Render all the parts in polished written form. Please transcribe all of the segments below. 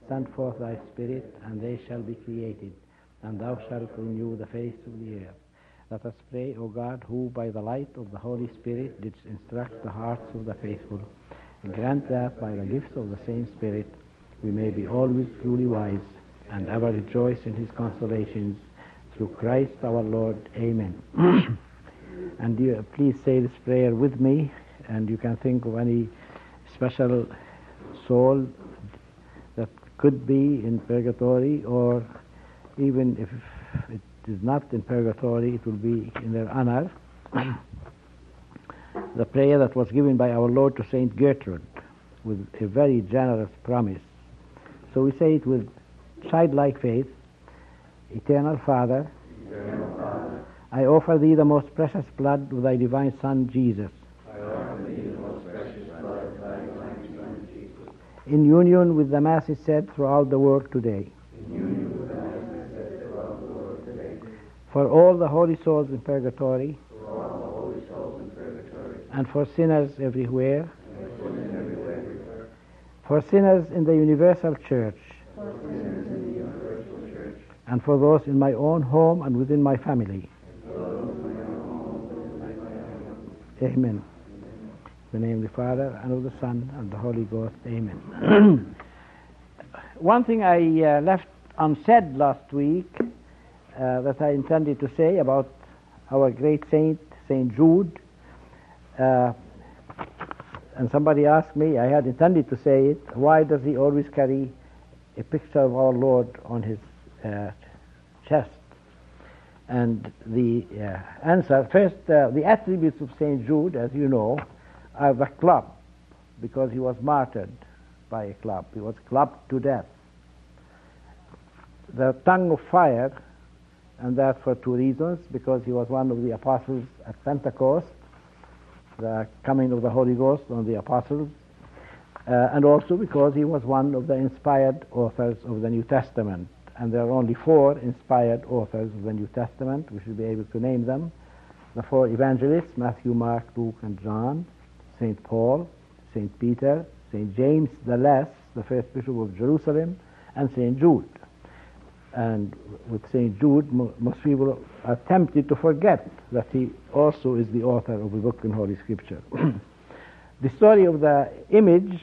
Send forth thy Spirit, and they shall be created, and thou shalt renew the face of the earth. Let us pray, O God, who by the light of the Holy Spirit didst instruct the hearts of the faithful, and grant that by the gifts of the same Spirit we may be always truly wise, and ever rejoice in his consolations, through Christ our Lord. Amen. And you please say this prayer with me, and you can think of any special soul that could be in purgatory, or even if it is not in purgatory, it will be in their honor. The prayer that was given by our Lord to Saint Gertrude with a very generous promise. So we say it with childlike faith. Eternal Father, I offer thee the most precious blood of thy divine Son, Jesus. In union with the Masses said throughout the world today. For all the holy souls in purgatory, and for sinners everywhere, for sinners in the universal church, and for those in my own home and within my family. Amen. In the name of the Father, and of the Son, and the Holy Ghost. Amen. One thing I left unsaid last week that I intended to say about our great saint, Saint Jude. And somebody asked me, I had intended to say it, why does he always carry a picture of our Lord on his chest? And the answer, first, the attributes of Saint Jude, as you know, are the club, because he was martyred by a club. He was clubbed to death. The tongue of fire, and that for two reasons, because he was one of the apostles at Pentecost, the coming of the Holy Ghost on the apostles, and also because he was one of the inspired authors of the New Testament. And there are only 4 inspired authors of the New Testament. We should be able to name them. The 4 evangelists, Matthew, Mark, Luke, and John, St. Paul, St. Peter, St. James the Less, the first Bishop of Jerusalem, and St. Jude. And with St. Jude, most people are tempted to forget that he also is the author of the book in Holy Scripture. The story of the image,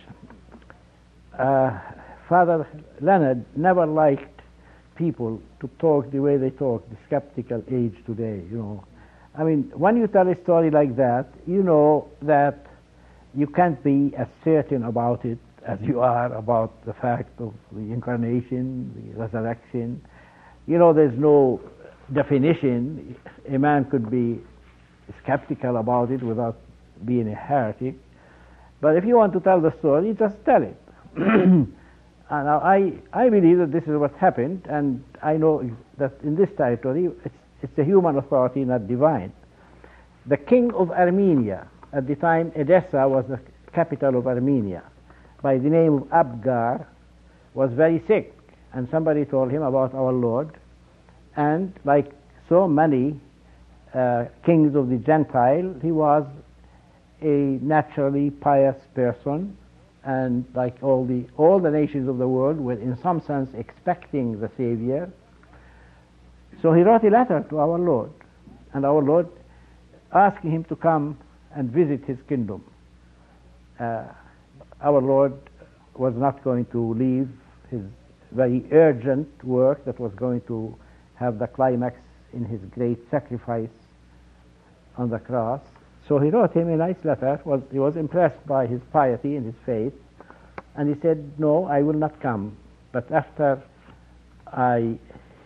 Father Leonard never liked people to talk the way they talk, the skeptical age today, you know. I mean, when you tell a story like that, you know that you can't be as certain about it as you are about the fact of the incarnation, the resurrection. You know, there's no definition. A man could be skeptical about it without being a heretic. But if you want to tell the story, just tell it. And I believe that this is what happened, and I know that in this territory it's a human authority, not divine. The king of Armenia, at the time Edessa was the capital of Armenia, by the name of Abgar, was very sick, and somebody told him about our Lord, and like so many kings of the Gentile, he was a naturally pious person, and like all the nations of the world were in some sense expecting the Savior. So he wrote a letter to our Lord, and our Lord asking him to come and visit his kingdom. Our Lord was not going to leave his very urgent work that was going to have the climax in his great sacrifice on the cross. So he wrote him a nice letter. He was impressed by his piety and his faith, and he said, no, I will not come, but after I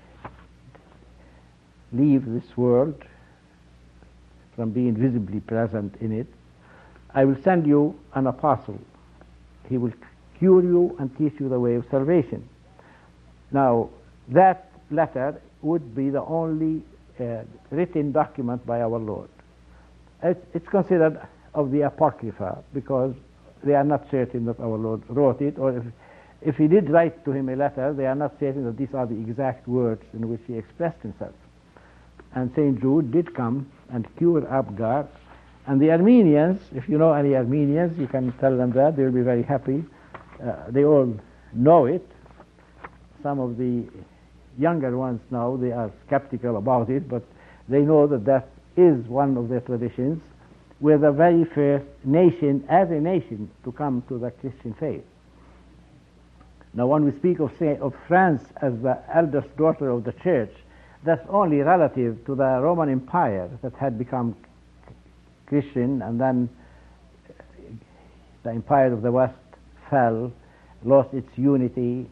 leave this world from being visibly present in it, I will send you an apostle. He will cure you and teach you the way of salvation. Now, that letter would be the only written document by our Lord. It's considered of the Apocrypha, because they are not certain that our Lord wrote it, or if he did write to him a letter, they are not certain that these are the exact words in which he expressed himself. And St. Jude did come and cure Abgar, and the Armenians, if you know any Armenians, you can tell them that, they will be very happy. They all know it, some of the younger ones now, they are skeptical about it, but they know that that is one of their traditions. We're the very first nation, as a nation, to come to the Christian faith. Now, when we speak of France as the eldest daughter of the church, that's only relative to the Roman Empire that had become Christian, and then the Empire of the West fell, lost its unity.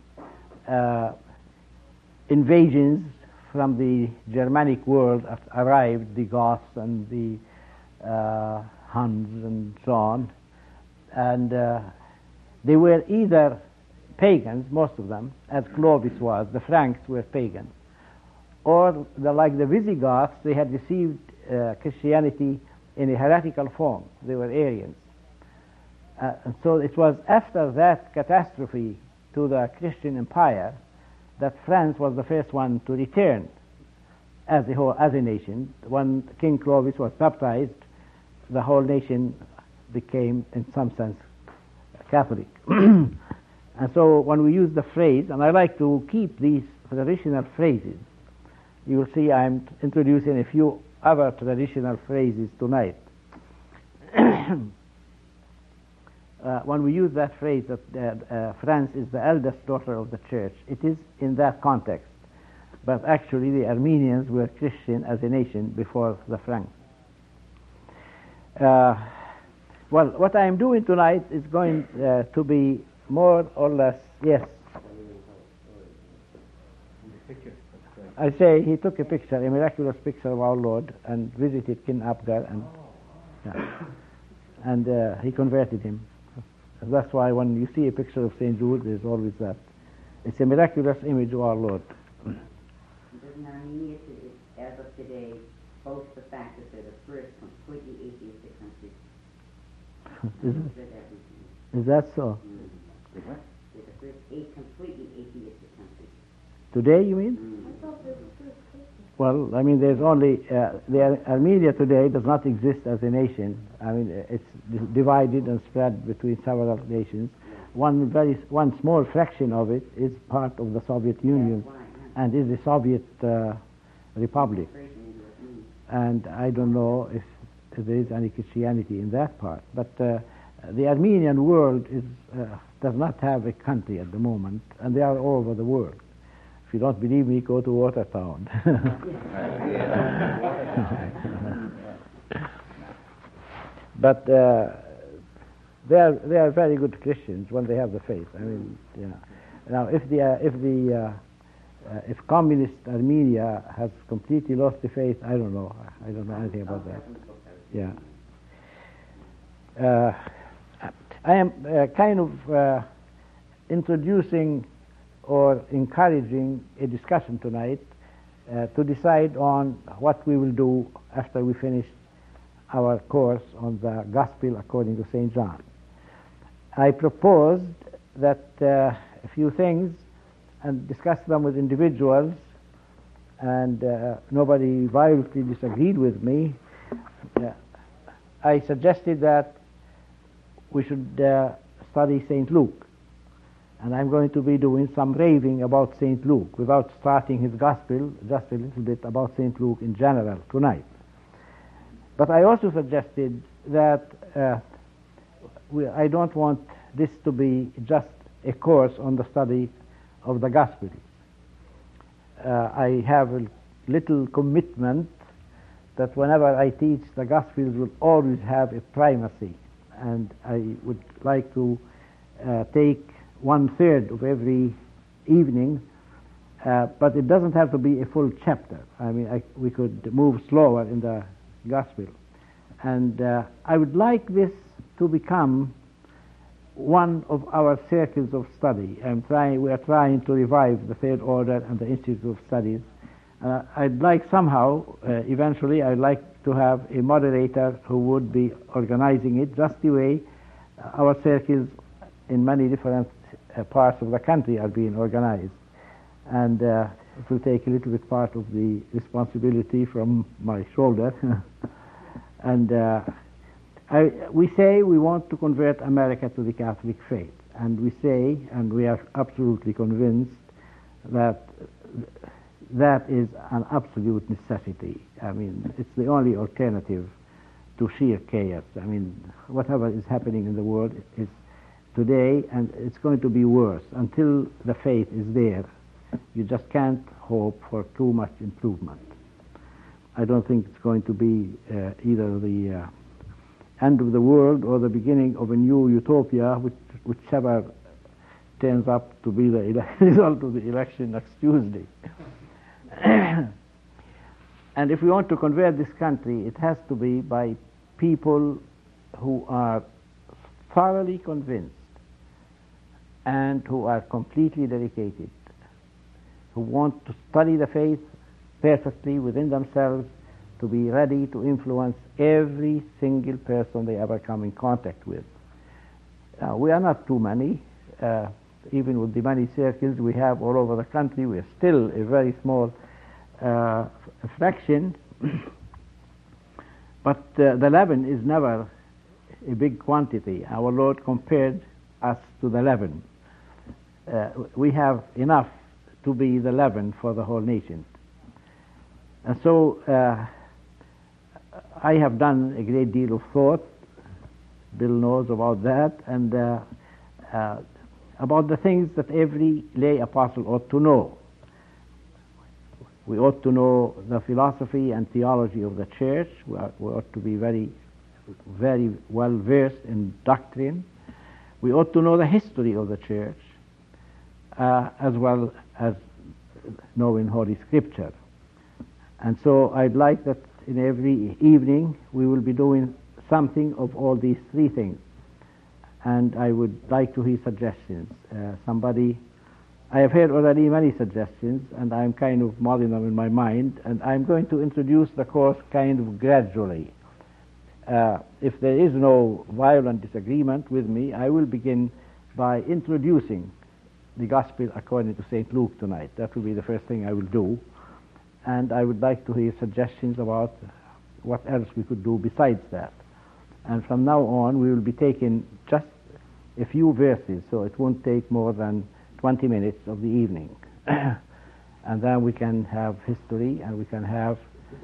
Invasions from the Germanic world arrived, the Goths and the Huns and so on, and they were either pagans, most of them, as Clovis was. The Franks were pagans, or like the Visigoths, they had received Christianity in a heretical form. They were Arians. And so it was after that catastrophe to the Christian empire that France was the first one to return as a nation. When King Clovis was baptized, the whole nation became, in some sense, Catholic. And so when we use the phrase, and I like to keep these traditional phrases, you will see I'm introducing a few other traditional phrases tonight. When we use that phrase that France is the eldest daughter of the church, it is in that context. But actually the Armenians were Christian as a nation before the Franks. Well, what I am doing tonight is going to be more or less, yes. I say he took a picture, a miraculous picture of our Lord, and visited King Abgar, and he converted him. That's why when you see a picture of St. Jude, there's always that. It's a miraculous image of our Lord. Doesn't Armenia, as of today, boast the fact that they're the first completely atheistic country? Is that so? They're the first completely atheistic country. Today, you mean? Well, I mean, there's only Armenia today does not exist as a nation. I mean, it's divided and spread between several nations. One small fraction of it is part of the Soviet Union and is a Soviet republic. And I don't know if there is any Christianity in that part. But the Armenian world does not have a country at the moment, and they are all over the world. If you don't believe me, go to Watertown. But they are very good Christians when they have the faith. I mean, yeah. Now, if communist Armenia has completely lost the faith, I don't know. I don't know anything about that. Yeah. I am kind of introducing or encouraging a discussion tonight to decide on what we will do after we finish our course on the Gospel according to St. John. I proposed that a few things and discuss them with individuals, and nobody violently disagreed with me. I suggested that we should study St. Luke. And I'm going to be doing some raving about St. Luke without starting his gospel, just a little bit about St. Luke in general tonight. But I also suggested that I don't want this to be just a course on the study of the Gospels. I have a little commitment that whenever I teach, the Gospels will always have a primacy. And I would like to take 1/3 of every evening, but it doesn't have to be a full chapter. I mean, we could move slower in the Gospel. And I would like this to become one of our circles of study. We are trying to revive the Third Order and the Institute of Studies. I'd like somehow, eventually, I'd like to have a moderator who would be organizing it just the way our circles in many different parts of the country are being organized. And it will take a little bit part of the responsibility from my shoulder. And we say we want to convert America to the Catholic faith. And we say, and we are absolutely convinced, that that is an absolute necessity. I mean, it's the only alternative to sheer chaos. I mean, whatever is happening in the world is today, and it's going to be worse. Until the faith is there, you just can't hope for too much improvement. I don't think it's going to be either the end of the world or the beginning of a new utopia, whichever turns up to be the result of the election next Tuesday. And if we want to convert this country, it has to be by people who are thoroughly convinced and who are completely dedicated, who want to study the faith perfectly within themselves, to be ready to influence every single person they ever come in contact with. We are not too many. Even with the many circles we have all over the country, we are still a very small fraction. But the leaven is never a big quantity. Our Lord compared us to the leaven. We have enough to be the leaven for the whole nation. And so I have done a great deal of thought. Bill knows about that, and about the things that every lay apostle ought to know. We ought to know the philosophy and theology of the church. We ought to be very, very well versed in doctrine. We ought to know the history of the church, as well as knowing Holy Scripture. And so I'd like that in every evening we will be doing something of all these three things. And I would like to hear suggestions. I have heard already many suggestions, and I'm kind of modeling them in my mind, and I'm going to introduce the course kind of gradually. If there is no violent disagreement with me, I will begin by introducing the Gospel according to St. Luke tonight. That will be the first thing I will do. And I would like to hear suggestions about what else we could do besides that. And from now on, we will be taking just a few verses, so it won't take more than 20 minutes of the evening. And then we can have history, and we can have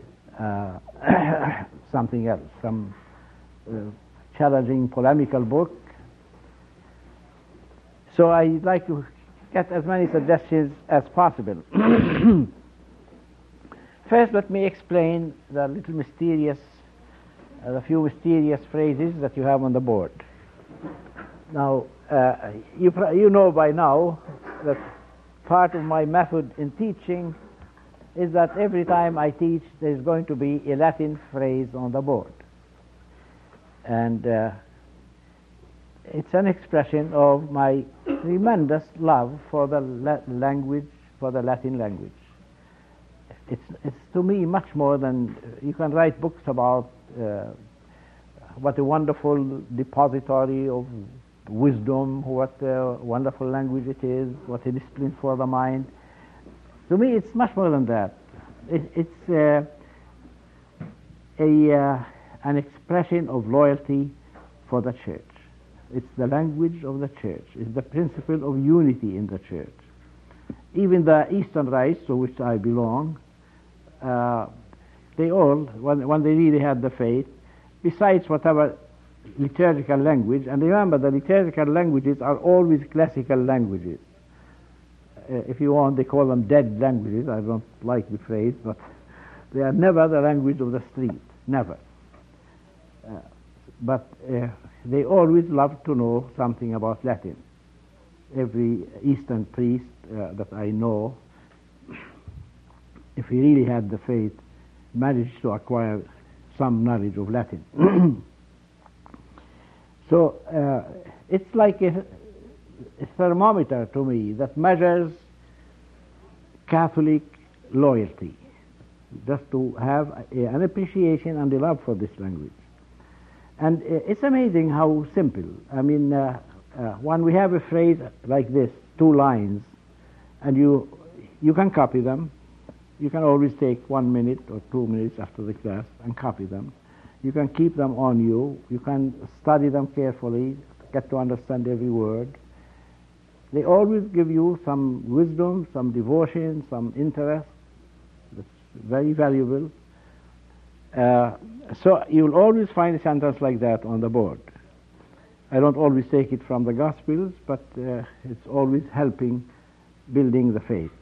something else, some challenging polemical book. So I'd like to get as many suggestions as possible. First, let me explain the little mysterious, the few mysterious phrases that you have on the board. Now, you know by now that part of my method in teaching is that every time I teach, there's going to be a Latin phrase on the board. And it's an expression of my tremendous love for the language, for the Latin language. It's to me much more than, you can write books about what a wonderful depository of wisdom, what a wonderful language it is, what a discipline for the mind. To me, it's much more than that. It's an expression of loyalty for the church. It's the language of the church. It's the principle of unity in the church. Even the Eastern rites, to which I belong, they all, when they really had the faith, besides whatever liturgical language, and remember the liturgical languages are always classical languages. If you want, they call them dead languages. I don't like the phrase, but they are never the language of the street, never. But they always love to know something about Latin. Every Eastern priest that I know, if he really had the faith, managed to acquire some knowledge of Latin. So it's like a thermometer to me that measures Catholic loyalty, just to have an appreciation and a love for this language. And it's amazing how simple. I mean, when we have a phrase like this, 2 lines, and you can copy them. You can always take 1 minute or 2 minutes after the class and copy them. You can keep them on you. You can study them carefully, get to understand every word. They always give you some wisdom, some devotion, some interest. That's very valuable. So you'll always find a sentence like that on the board. I don't always take it from the Gospels, but it's always helping building the faith.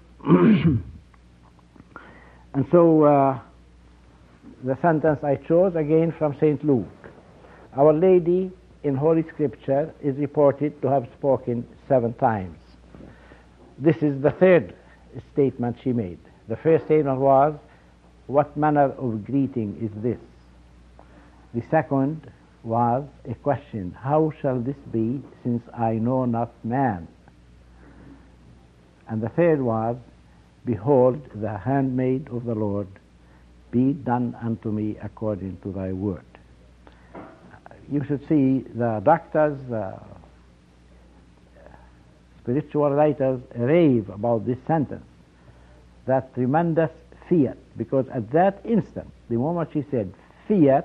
And so the sentence I chose, again from St. Luke. Our Lady in Holy Scripture is reported to have spoken 7 times. This is the third statement she made. The first statement was, "What manner of greeting is this?" The second was a question, "How shall this be, since I know not man?" And the third was, "Behold, the handmaid of the Lord, be done unto me according to thy word." You should see the doctors, the spiritual writers rave about this sentence. That tremendous fiat, because at that instant, the moment she said fiat,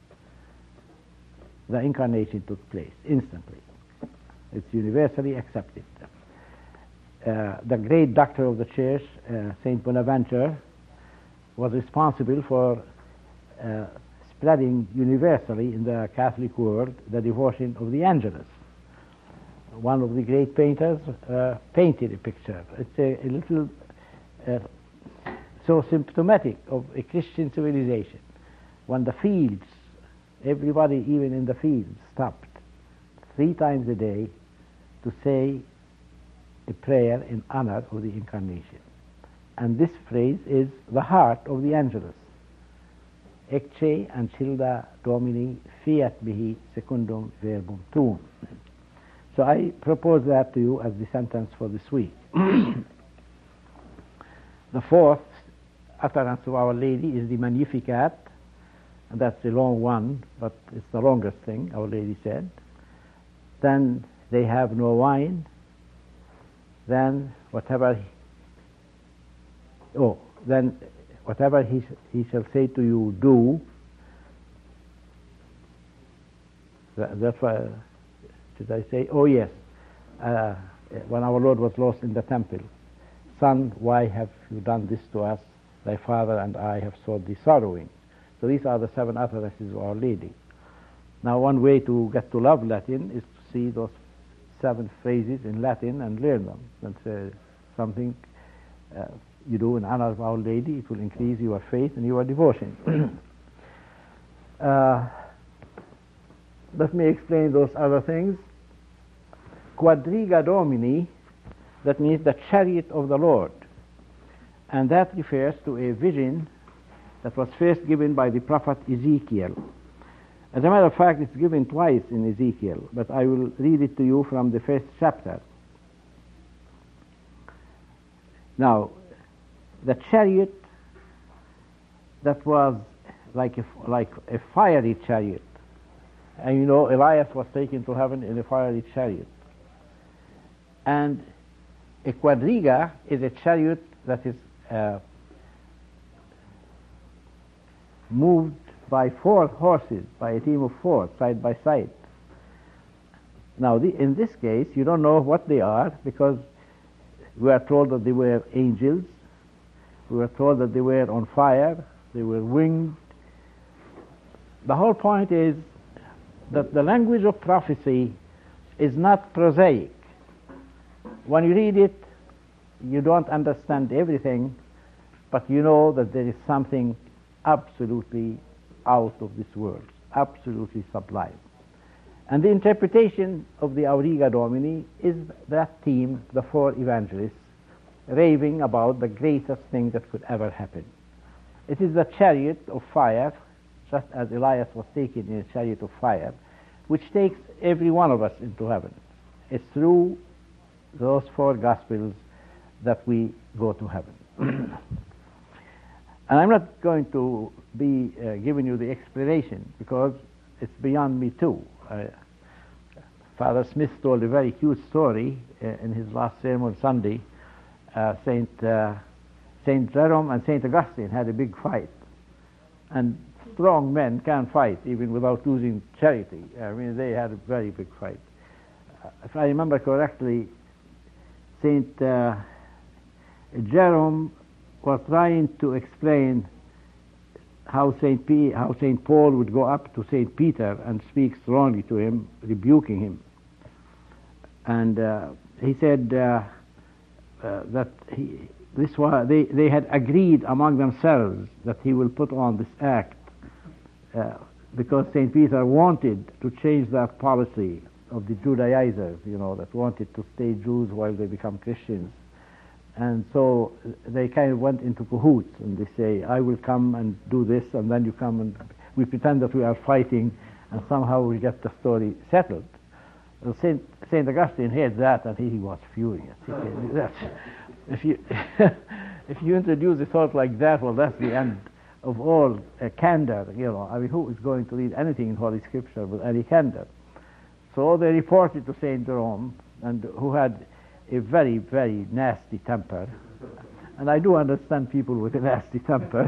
the incarnation took place instantly. It's universally accepted. The great doctor of the church, Saint Bonaventure, was responsible for spreading universally in the Catholic world the devotion of the Angelus. One of the great painters painted a picture. It's a little so symptomatic of a Christian civilization. When the fields, everybody even in the fields, stopped 3 times a day to say a prayer in honor of the Incarnation. And this phrase is the heart of the Angelus. Ecce ancilda Domini fiat mihi secundum verbum tuum. So I propose that to you as the sentence for this week. The fourth utterance of Our Lady is the Magnificat, and that's a long one, but it's the longest thing, Our Lady said. Then they have no wine. Then whatever he shall say to you, do. That's why, did I say? Oh yes, when our Lord was lost in the temple, "Son, why have you done this to us? Thy father and I have sought thee sorrowing." So these are the 7 utterances of Our Lady. Now one way to get to love Latin is to see those 7 phrases in Latin and learn them. That's something you do in honor of Our Lady. It will increase your faith and your devotion. Let me explain those other things. Quadriga Domini, that means the chariot of the Lord. And that refers to a vision that was first given by the prophet Ezekiel. As a matter of fact, it's given twice in Ezekiel, but I will read it to you from the first chapter. Now, the chariot that was like a fiery chariot, and you know Elias was taken to heaven in a fiery chariot, and a quadriga is a chariot that is moved by 4 horses, by a team of 4, side by side. Now, in this case, you don't know what they are, because we are told that they were angels. We were told that they were on fire, they were winged. The whole point is that the language of prophecy is not prosaic. When you read it, you don't understand everything, but you know that there is something absolutely out of this world, absolutely sublime. And the interpretation of the Auriga Domini is that theme, the 4 evangelists, raving about the greatest thing that could ever happen. It is the chariot of fire, just as Elias was taken in a chariot of fire, which takes every one of us into heaven. It's through those 4 Gospels that we go to heaven. And I'm not going to be giving you the explanation, because it's beyond me too. Father Smith told a very cute story in his last sermon Sunday. Saint Jerome and Saint Augustine had a big fight, and strong men can't fight even without losing charity. I mean, they had a very big fight. If I remember correctly, Saint Jerome was trying to explain how Saint Paul would go up to Saint Peter and speak strongly to him, rebuking him. And he said that they had agreed among themselves that he will put on this act because Saint Peter wanted to change that policy of the Judaizers, that wanted to stay Jews while they become Christians. And so they kind of went into cahoots, and they say, I will come and do this, and then you come and we pretend that we are fighting, and somehow we get the story settled. Well, Saint Augustine heard that, and he was furious. He said, if you introduce a thought like that, well, that's the end of all candor. I mean, who is going to read anything in Holy Scripture with any candor? So they reported to Saint Jerome, and who had a very, very nasty temper. And I do understand people with a nasty temper.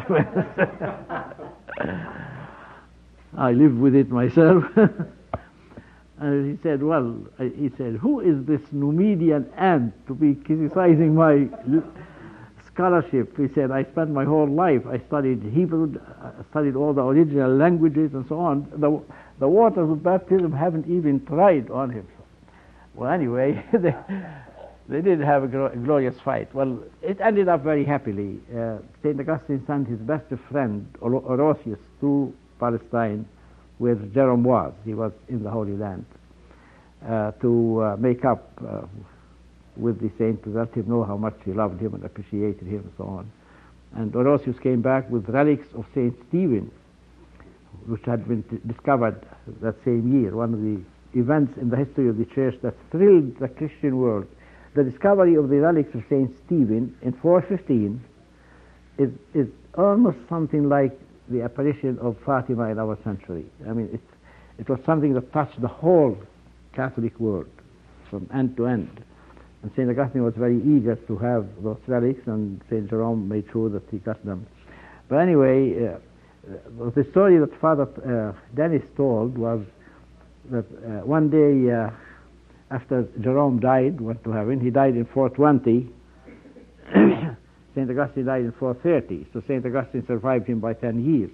I live with it myself. And he said, who is this Numidian ant to be criticizing my scholarship? He said, I spent my whole life, I studied Hebrew, I studied all the original languages and so on. The waters of baptism haven't even tried on him. Well, anyway, they did have a glorious fight. Well, it ended up very happily. St. Augustine sent his best friend, Orosius, to Palestine, where Jerome was. He was in the Holy Land, to make up with the saint, to let him know how much he loved him and appreciated him and so on. And Orosius came back with relics of St. Stephen, which had been discovered that same year, one of the events in the history of the Church that thrilled the Christian world. The discovery of the relics of St. Stephen in 415 is almost something like the apparition of Fatima in our century. I mean, it was something that touched the whole Catholic world from end to end. And St. Augustine was very eager to have those relics, and St. Jerome made sure that he got them. But anyway, the story that Father Dennis told was that one day after Jerome died, went to heaven, he died in 420. St. Augustine died in 430, so St. Augustine survived him by 10 years.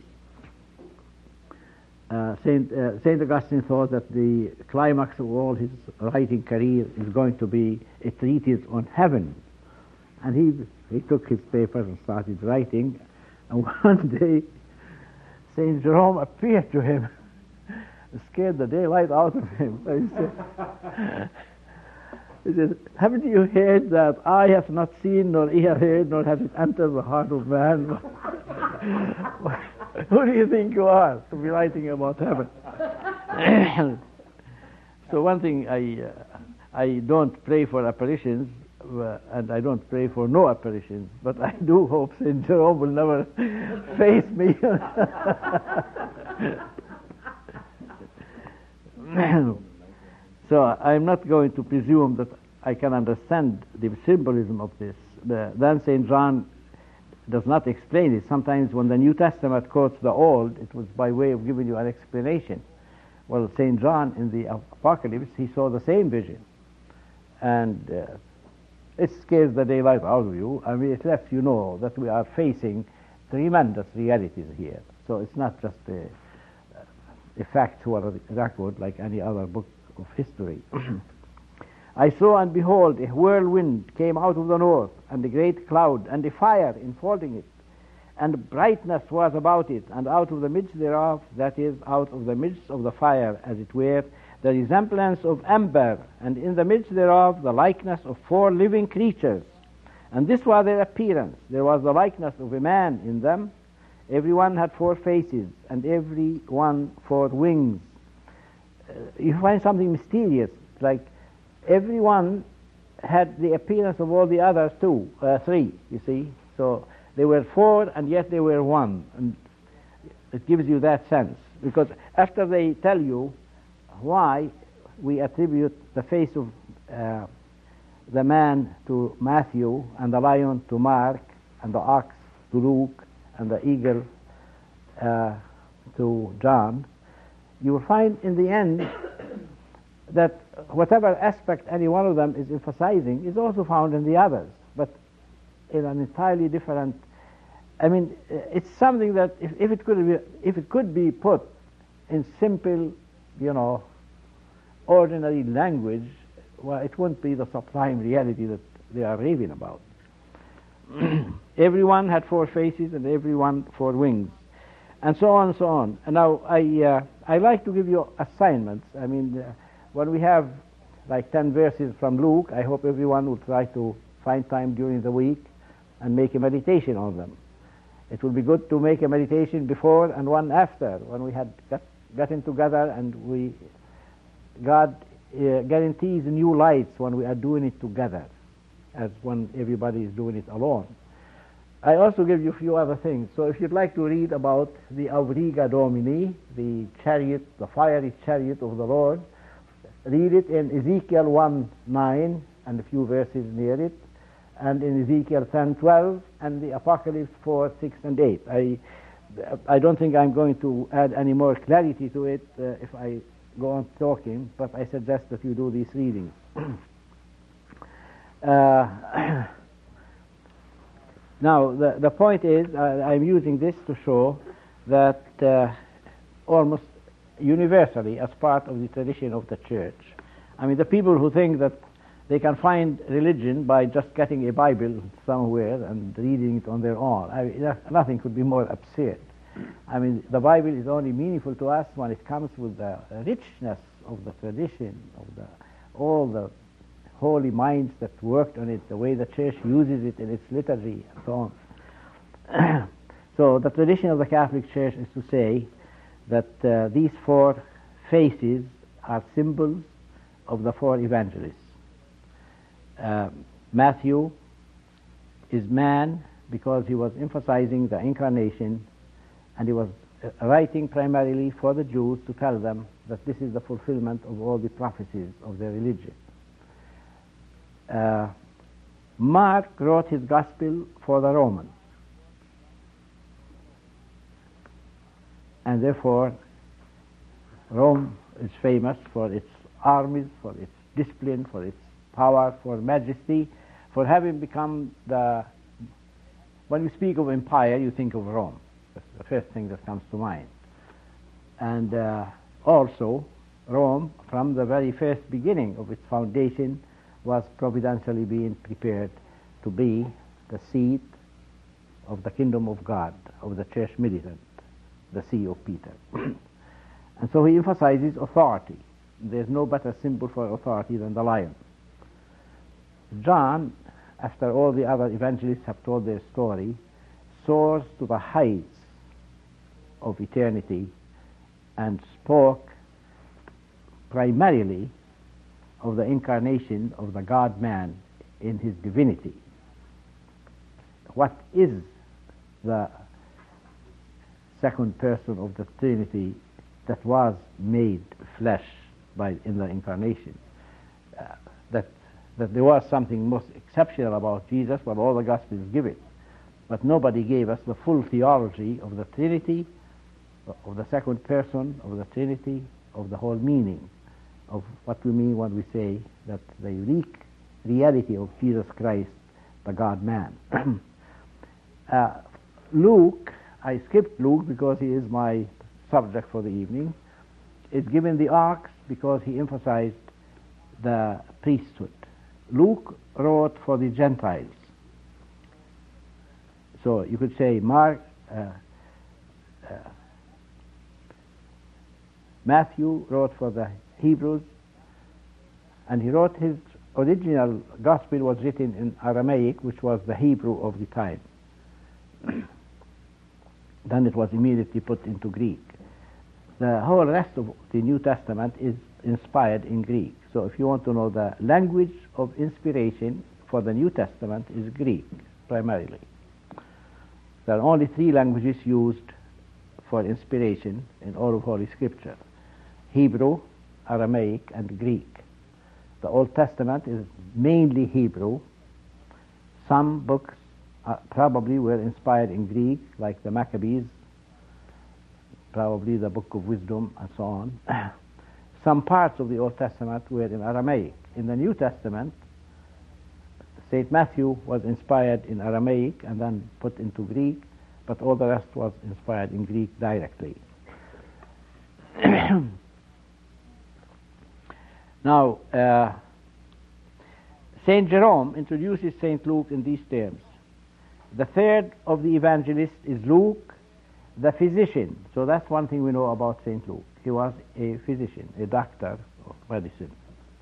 St. Augustine thought that the climax of all his writing career is going to be a treatise on heaven. And he took his papers and started writing, and one day St. Jerome appeared to him, scared the daylight out of him. He said, haven't you heard that eye hath not seen, nor ear heard, nor hath it entered the heart of man? Who do you think you are to be writing about heaven? So one thing, I don't pray for apparitions, and I don't pray for no apparitions, but I do hope St. Jerome will never face me. So I'm not going to presume that I can understand the symbolism of this. Then St. John does not explain it. Sometimes when the New Testament quotes the Old, it was by way of giving you an explanation. Well, St. John in the Apocalypse, he saw the same vision. And it scares the daylight out of you. I mean, it lets you know that we are facing tremendous realities here. So it's not just a factual record like any other book of history. I saw, and behold, a whirlwind came out of the north, and a great cloud, and a fire enfolding it, and brightness was about it, and out of the midst thereof, that is, out of the midst of the fire, as it were, the resemblance of ember, and in the midst thereof the likeness of 4 living creatures. And this was their appearance. There was the likeness of a man in them. Every one had 4 faces, and every one 4 wings. You find something mysterious, like every one had the appearance of all the others 3, you see. So they were 4, and yet they were 1. And it gives you that sense. Because after they tell you why we attribute the face of the man to Matthew, and the lion to Mark, and the ox to Luke, and the eagle to John, you will find in the end that whatever aspect any one of them is emphasizing is also found in the others, but in an entirely different. I mean, it's something that if it could be put in simple, ordinary language, well, it wouldn't be the sublime reality that they are raving about. Everyone had 4 faces, and everyone 4 wings, and so on and so on. And now I like to give you assignments. I mean, when we have like 10 verses from Luke, I hope everyone will try to find time during the week and make a meditation on them. It will be good to make a meditation before and one after, when we had gotten together, and God guarantees new lights when we are doing it together, as when everybody is doing it alone. I also give you a few other things. So if you'd like to read about the Auriga Domini, the chariot, the fiery chariot of the Lord, read it in Ezekiel 1:9 and a few verses near it, and in Ezekiel 10:12, and the Apocalypse 4:6 and 8. I don't think I'm going to add any more clarity to it if I go on talking, but I suggest that you do these readings. Now, the point is, I'm using this to show that almost universally, as part of the tradition of the church, I mean, the people who think that they can find religion by just getting a Bible somewhere and reading it on their own, nothing could be more absurd. I mean, the Bible is only meaningful to us when it comes with the richness of the tradition, of all the holy minds that worked on it, the way the church uses it in its liturgy, and so on. So the tradition of the Catholic Church is to say that these 4 faces are symbols of the 4 evangelists. Matthew is man because he was emphasizing the incarnation, and he was writing primarily for the Jews to tell them that this is the fulfillment of all the prophecies of their religion. Mark wrote his gospel for the Romans, and therefore Rome is famous for its armies, for its discipline, for its power, for majesty, for having become when you speak of empire, you think of Rome. That's the first thing that comes to mind. And also, Rome, from the very first beginning of its foundation, was providentially being prepared to be the seat of the kingdom of God, of the church militant, the see of Peter. And so he emphasizes authority. There's no better symbol for authority than the lion. John, after all the other evangelists have told their story, soars to the heights of eternity and spoke primarily of the incarnation of the God-man in his divinity. What is the second person of the Trinity that was made flesh in the incarnation? That there was something most exceptional about Jesus, but all the Gospels give it. But nobody gave us the full theology of the Trinity, of the second person of the Trinity, of the whole meaning of what we mean when we say that the unique reality of Jesus Christ, the God-man. Luke, I skipped Luke because he is my subject for the evening, is given the ox because he emphasized the priesthood. Luke wrote for the Gentiles. So you could say Matthew wrote for the Hebrews, and he wrote his original gospel was written in Aramaic, which was the Hebrew of the time. Then it was immediately put into Greek. The whole rest of the New Testament is inspired in Greek. So if you want to know the language of inspiration for the New Testament is Greek, primarily. There are only 3 languages used for inspiration in all of Holy Scripture: Hebrew, Aramaic, and Greek. The Old Testament is mainly Hebrew. Some books probably were inspired in Greek, like the Maccabees, probably the Book of Wisdom, and so on. some parts of the Old Testament were in Aramaic. In the New Testament, St. Matthew was inspired in Aramaic and then put into Greek, but all the rest was inspired in Greek directly. Now, St. Jerome introduces St. Luke in these terms. The third of the evangelists is Luke, the physician. So that's one thing we know about St. Luke. He was a physician, a doctor of medicine.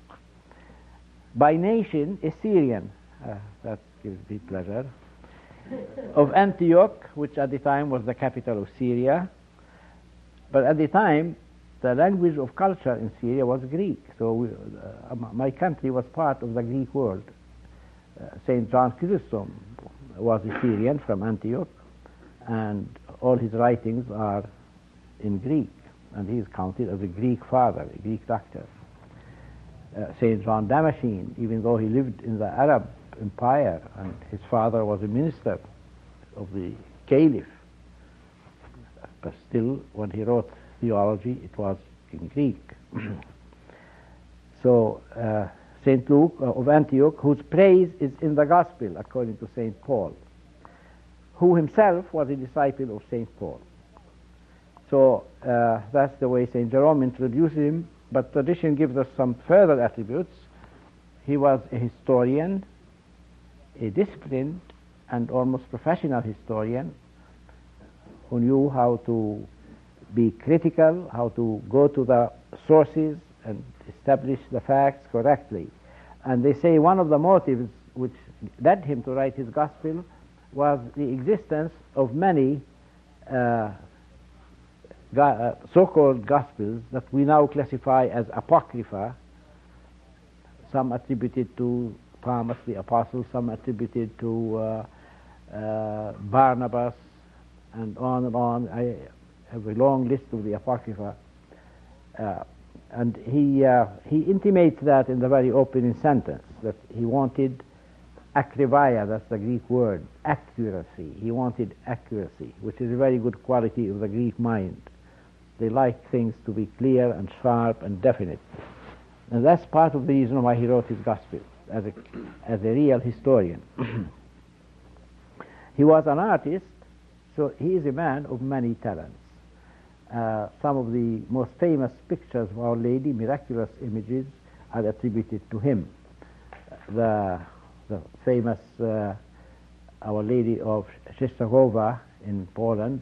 By nation, a Syrian. That gives me pleasure. Of Antioch, which at the time was the capital of Syria. But at the time, the language of culture in Syria was Greek. So my country was part of the Greek world. St. John Chrysostom was a Syrian from Antioch, and all his writings are in Greek, and he is counted as a Greek father, a Greek doctor. St. John Damascene, even though he lived in the Arab Empire, and his father was a minister of the Caliph, but still, when he wrote theology, it was in Greek. So, St. Luke of Antioch, whose praise is in the Gospel, according to St. Paul, who himself was a disciple of St. Paul. So, that's the way St. Jerome introduces him, but tradition gives us some further attributes. He was a historian, a disciplined and almost professional historian who knew how to be critical, how to go to the sources and establish the facts correctly. And they say one of the motives which led him to write his gospel was the existence of many so-called gospels that we now classify as apocrypha, some attributed to Thomas the Apostle, some attributed to Barnabas, and on and on. I have a long list of the Apocrypha. And he intimates that in the very opening sentence, that he wanted akribaya, that's the Greek word, accuracy. He wanted accuracy, which is a very good quality of the Greek mind. They like things to be clear and sharp and definite. And that's part of the reason why he wrote his Gospel, as a real historian. He was an artist, so he is a man of many talents. Some of the most famous pictures of Our Lady, miraculous images, are attributed to him. The famous Our Lady of Częstochowa in Poland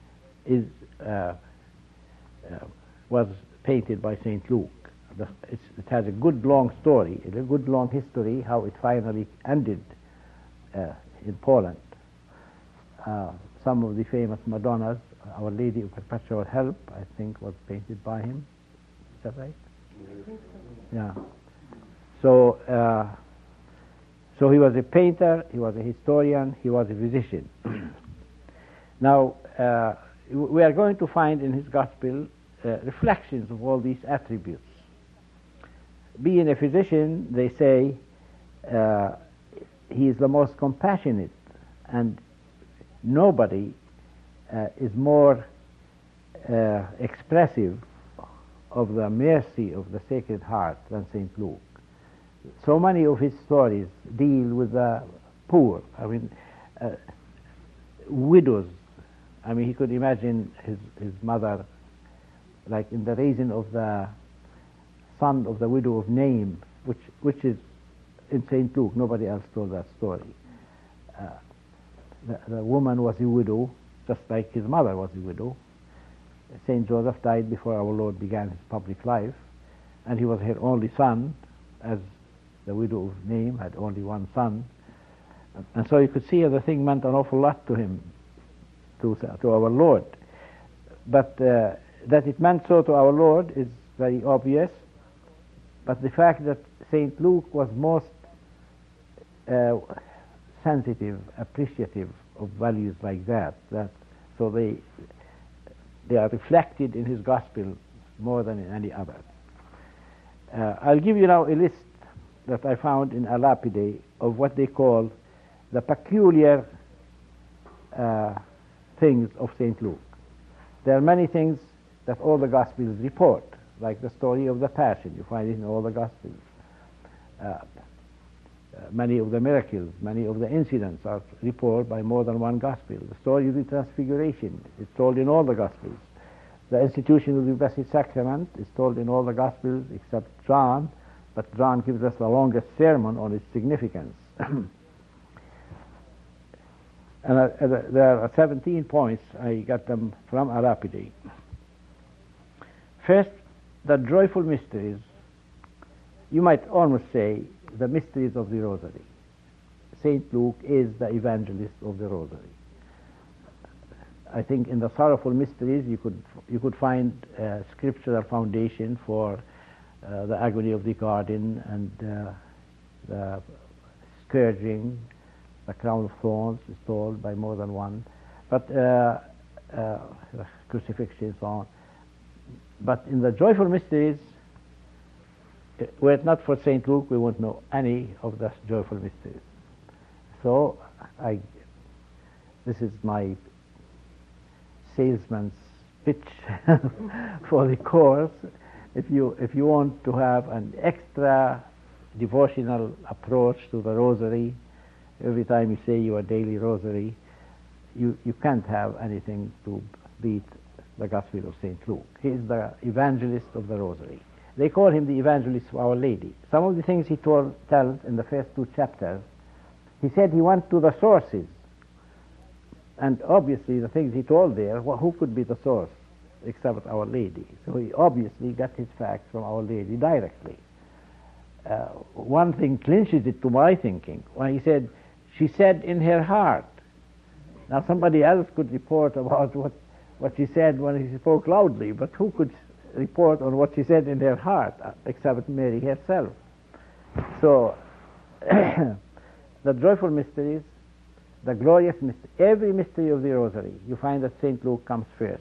was painted by St. Luke. It has a good long story, a good long history, how it finally ended in Poland. Some of the famous Madonnas, Our Lady of Perpetual Help, I think, was painted by him. Is that right? Yeah. So, so he was a painter, he was a historian, he was a physician. Now, we are going to find in his Gospel reflections of all these attributes. Being a physician, they say, he is the most compassionate, and nobody is more expressive of the mercy of the Sacred Heart than St. Luke. So many of his stories deal with the poor, I mean, widows. I mean, he could imagine his mother, like in the raising of the son of the widow of Nain, which is in St. Luke. Nobody else told that story. The woman was a widow, just like his mother was a widow. St. Joseph died before our Lord began his public life, and he was her only son, as the widow of Nain had only one son. And so you could see how the thing meant an awful lot to him, to our Lord. But that it meant so to our Lord is very obvious. But the fact that St. Luke was most sensitive, appreciative of values like that, so they are reflected in his Gospel more than in any other. I'll give you now a list that I found in a lapide of what they call the peculiar things of St. Luke. There are many things that all the Gospels report, like the story of the Passion. You find it in all the Gospels. Many of the miracles, many of the incidents are reported by more than one Gospel. The story of the Transfiguration is told in all the Gospels. The institution of the Blessed Sacrament is told in all the Gospels except John, but John gives us the longest sermon on its significance. And there are 17 points. I got them from Arapide. First, the joyful mysteries. You might almost say the mysteries of the Rosary. St. Luke is the evangelist of the Rosary. I think in the sorrowful mysteries you could find scriptural foundation for the agony of the garden and the scourging, the crown of thorns is told by more than one, but crucifixion and so on. But in the joyful mysteries, were it not for St. Luke, we won't know any of the joyful mysteries. So this is my salesman's pitch for the course. If you want to have an extra devotional approach to the Rosary, every time you say your daily Rosary, you can't have anything to beat the Gospel of St. Luke. He is the evangelist of the Rosary. They call him the evangelist of Our Lady. Some of the things he tells in the first 2 chapters, he said he went to the sources. And obviously the things he told there, who could be the source except Our Lady? So he obviously got his facts from Our Lady directly. One thing clinches it to my thinking when he said, she said in her heart. Now somebody else could report about what she said when he spoke loudly, but who could report on what she said in her heart except Mary herself? So the joyful mysteries, the glorious mystery, every mystery of the Rosary, you find that St. Luke comes first,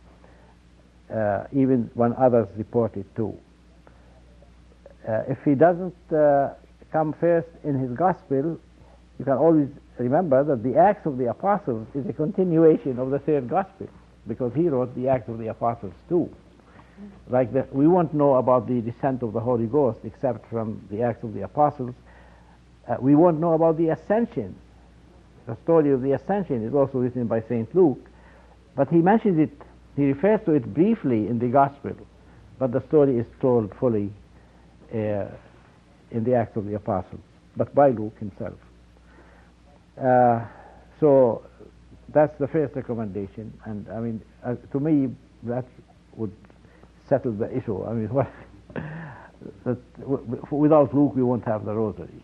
even when others report it too. If he doesn't come first in his Gospel, you can always remember that the Acts of the Apostles is a continuation of the third Gospel, because he wrote the Acts of the Apostles too. Like that, we won't know about the descent of the Holy Ghost except from the Acts of the Apostles. We won't know about the Ascension. The story of the Ascension is also written by St. Luke, but he mentions it, he refers to it briefly in the Gospel, but the story is told fully in the Acts of the Apostles, but by Luke himself. So that's the first recommendation, and I mean, to me, that would settle the issue. I mean, without Luke, we won't have the Rosary.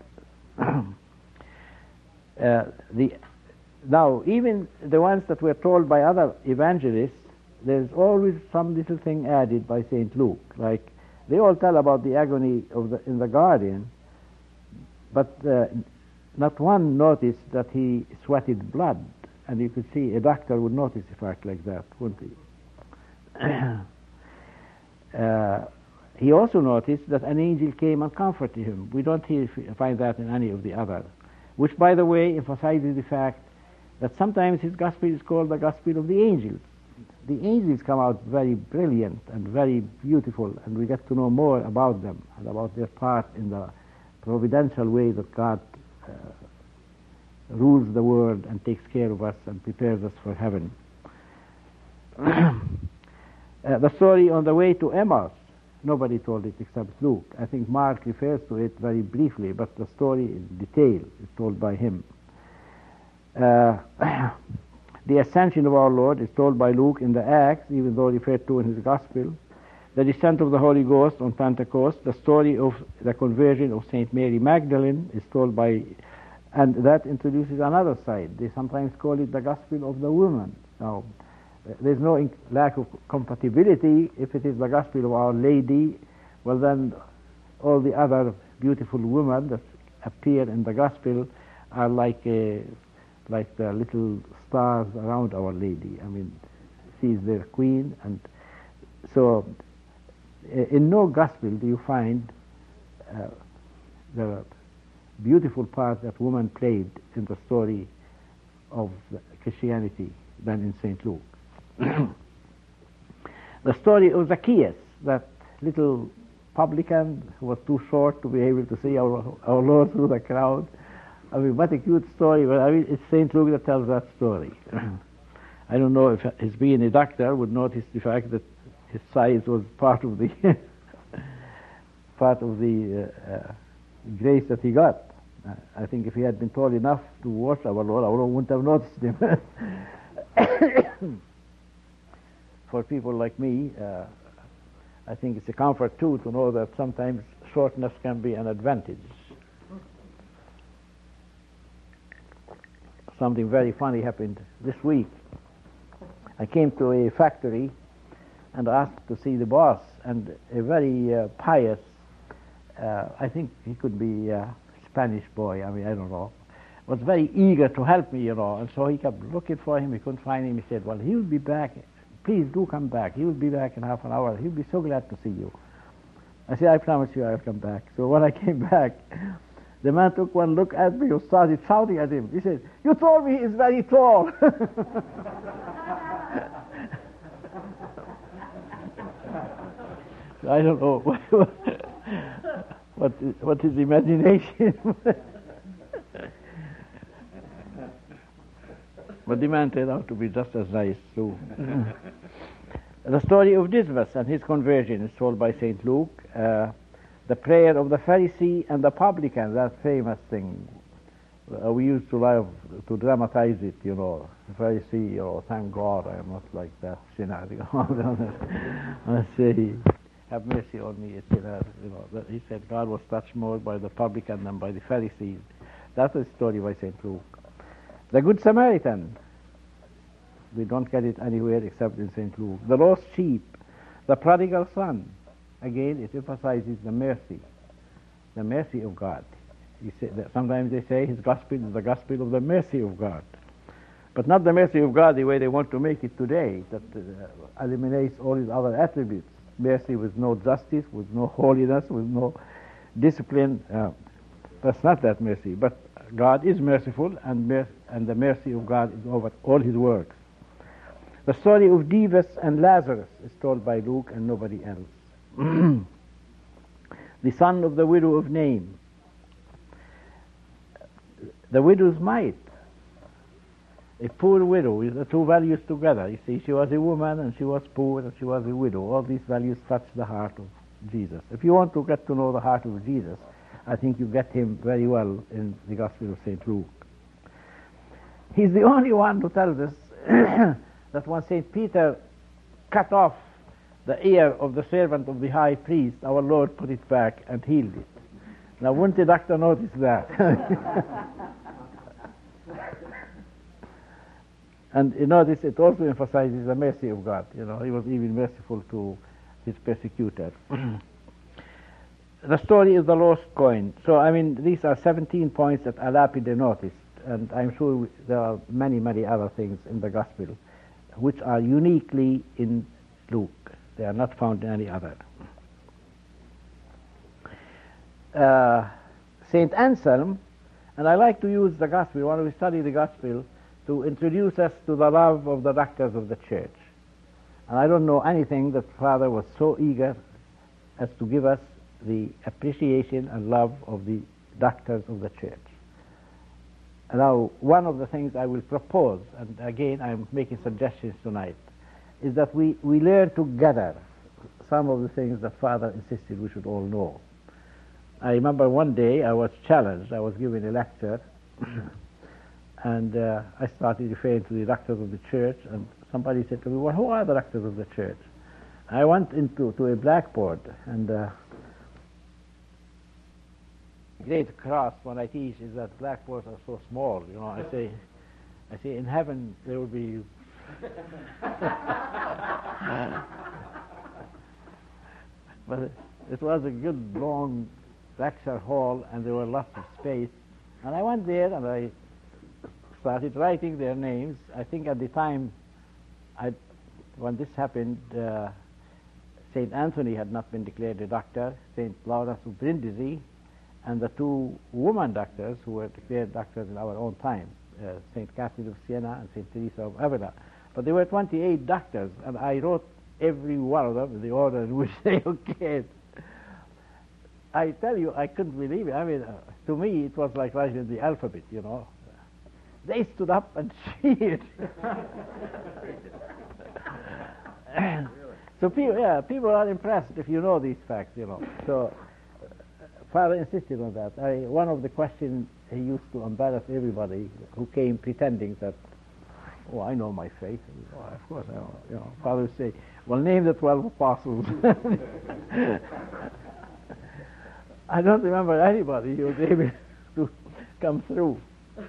And now, even the ones that were told by other evangelists, there's always some little thing added by St. Luke. Like, they all tell about the agony in the garden, but not one noticed that he sweated blood. And you could see a doctor would notice a fact like that, wouldn't he? He also noticed that an angel came and comforted him. We don't find that in any of the others, which, by the way, emphasizes the fact that sometimes his gospel is called the gospel of the angels. The angels come out very brilliant and very beautiful, and we get to know more about them and about their part in the providential way that God rules the world and takes care of us and prepares us for heaven. The story on the way to Emmaus, nobody told it except Luke. I think Mark refers to it very briefly, but the story in detail is told by him. The ascension of our Lord is told by Luke in the Acts, even though referred to in his Gospel. The descent of the Holy Ghost on Pentecost, the story of the conversion of St. Mary Magdalene is told by, and that introduces another side. They sometimes call it the Gospel of the woman. Now, there's no lack of compatibility. If it is the Gospel of Our Lady, well then all the other beautiful women that appear in the Gospel are like the little stars around Our Lady. I mean, she is their queen, and so in no Gospel do you find the beautiful part that woman played in the story of Christianity than in St. Luke. The story of Zacchaeus. that little publican who was too short to be able to see our Lord through the crowd. I mean, what a cute story. But I mean, it's St. Luke that tells that story. I don't know if his being a doctor would notice the fact that his size was part of the grace that he got. I think if he had been tall enough to watch our Lord wouldn't have noticed him. For people like me, I think it's a comfort too to know that sometimes shortness can be an advantage. Something very funny happened this week. I came to a factory and asked to see the boss, and a very pious, I think he could be a Spanish boy, I mean, I don't know, was very eager to help me, and so he kept looking for him, he couldn't find him. He said, well, he will be back, please do come back, he will be back in half an hour, he'll be so glad to see you. I said, I promise you I'll come back. So when I came back, the man took one look at me and started shouting at him. He said, you told me he's very tall. I don't know what is imagination. But the man turned out to be just as nice too. The story of Dismas and his conversion is told by St. Luke. The prayer of the Pharisee and the publican, that famous thing. We used to love to dramatize it, The Pharisee, thank God I am not like that sinner. I say, have mercy on me, a sinner. He said God was touched more by the publican than by the Pharisees. That's a story by St. Luke. The Good Samaritan. We don't get it anywhere except in St. Luke. The lost sheep. The prodigal son. Again, it emphasizes the mercy of God. Sometimes they say his gospel is the gospel of the mercy of God. But not the mercy of God the way they want to make it today, that eliminates all his other attributes. Mercy with no justice, with no holiness, with no discipline. That's not that mercy. But God is merciful, and the mercy of God is over all his works. The story of Dives and Lazarus is told by Luke and nobody else. The son of the widow of Nain. The widow's mite. A poor widow, the two values together. You see, she was a woman and she was poor and she was a widow. All these values touch the heart of Jesus. If you want to get to know the heart of Jesus, I think you get him very well in the Gospel of St. Luke. He's the only one who tells us that when St. Peter cut off the ear of the servant of the high priest, our Lord put it back and healed it. Now, wouldn't the doctor notice that? And you notice it also emphasizes the mercy of God. He was even merciful to his persecutor. The story is the lost coin. So, these are 17 points that Alapide noticed, and I'm sure there are many, many other things in the Gospel which are uniquely in Luke. They are not found in any other. St. Anselm, and I like to use the Gospel, when we study the Gospel, to introduce us to the love of the doctors of the Church. And I don't know anything that Father was so eager as to give us the appreciation and love of the doctors of the Church. And now, one of the things I will propose, and again I'm making suggestions tonight, is that we learn together some of the things that Father insisted we should all know. I remember one day I was challenged. I was giving a lecture, and I started referring to the doctors of the Church, and somebody said to me, well, who are the doctors of the Church? I went into a blackboard, and great cross when I teach is that blackboards are so small. I say in heaven there will be but it was a good long lecture hall, and there were lots of space, and I went there and I started writing their names. I think at the time when this happened, St. Anthony had not been declared a doctor, St. Lawrence of Brindisi, and the two woman doctors who were declared doctors in our own time, St. Catherine of Siena and St. Teresa of Avila. But there were 28 doctors, and I wrote every one of them in the order in which they occurred. I tell you, I couldn't believe it. I mean, to me, it was like writing the alphabet, you know. They stood up and cheered. So people are impressed if you know these facts, you know. So Father insisted on that. One of the questions he used to embarrass everybody who came pretending that, oh, I know my faith. Oh, of course I know. You know, Father would say, well, name the 12 apostles. I don't remember anybody who was able to come through.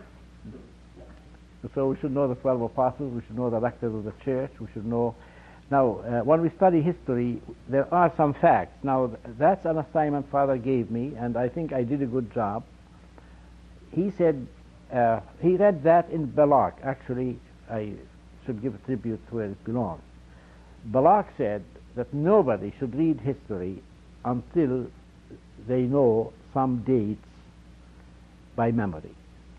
So we should know the 12 apostles, we should know the rectors of the church, we should know. Now, when we study history, there are some facts. Now, that's an assignment Father gave me, and I think I did a good job. He said, he read that in Balak. Actually, I should give a tribute to where it belongs. Balak said that nobody should read history until they know some dates by memory.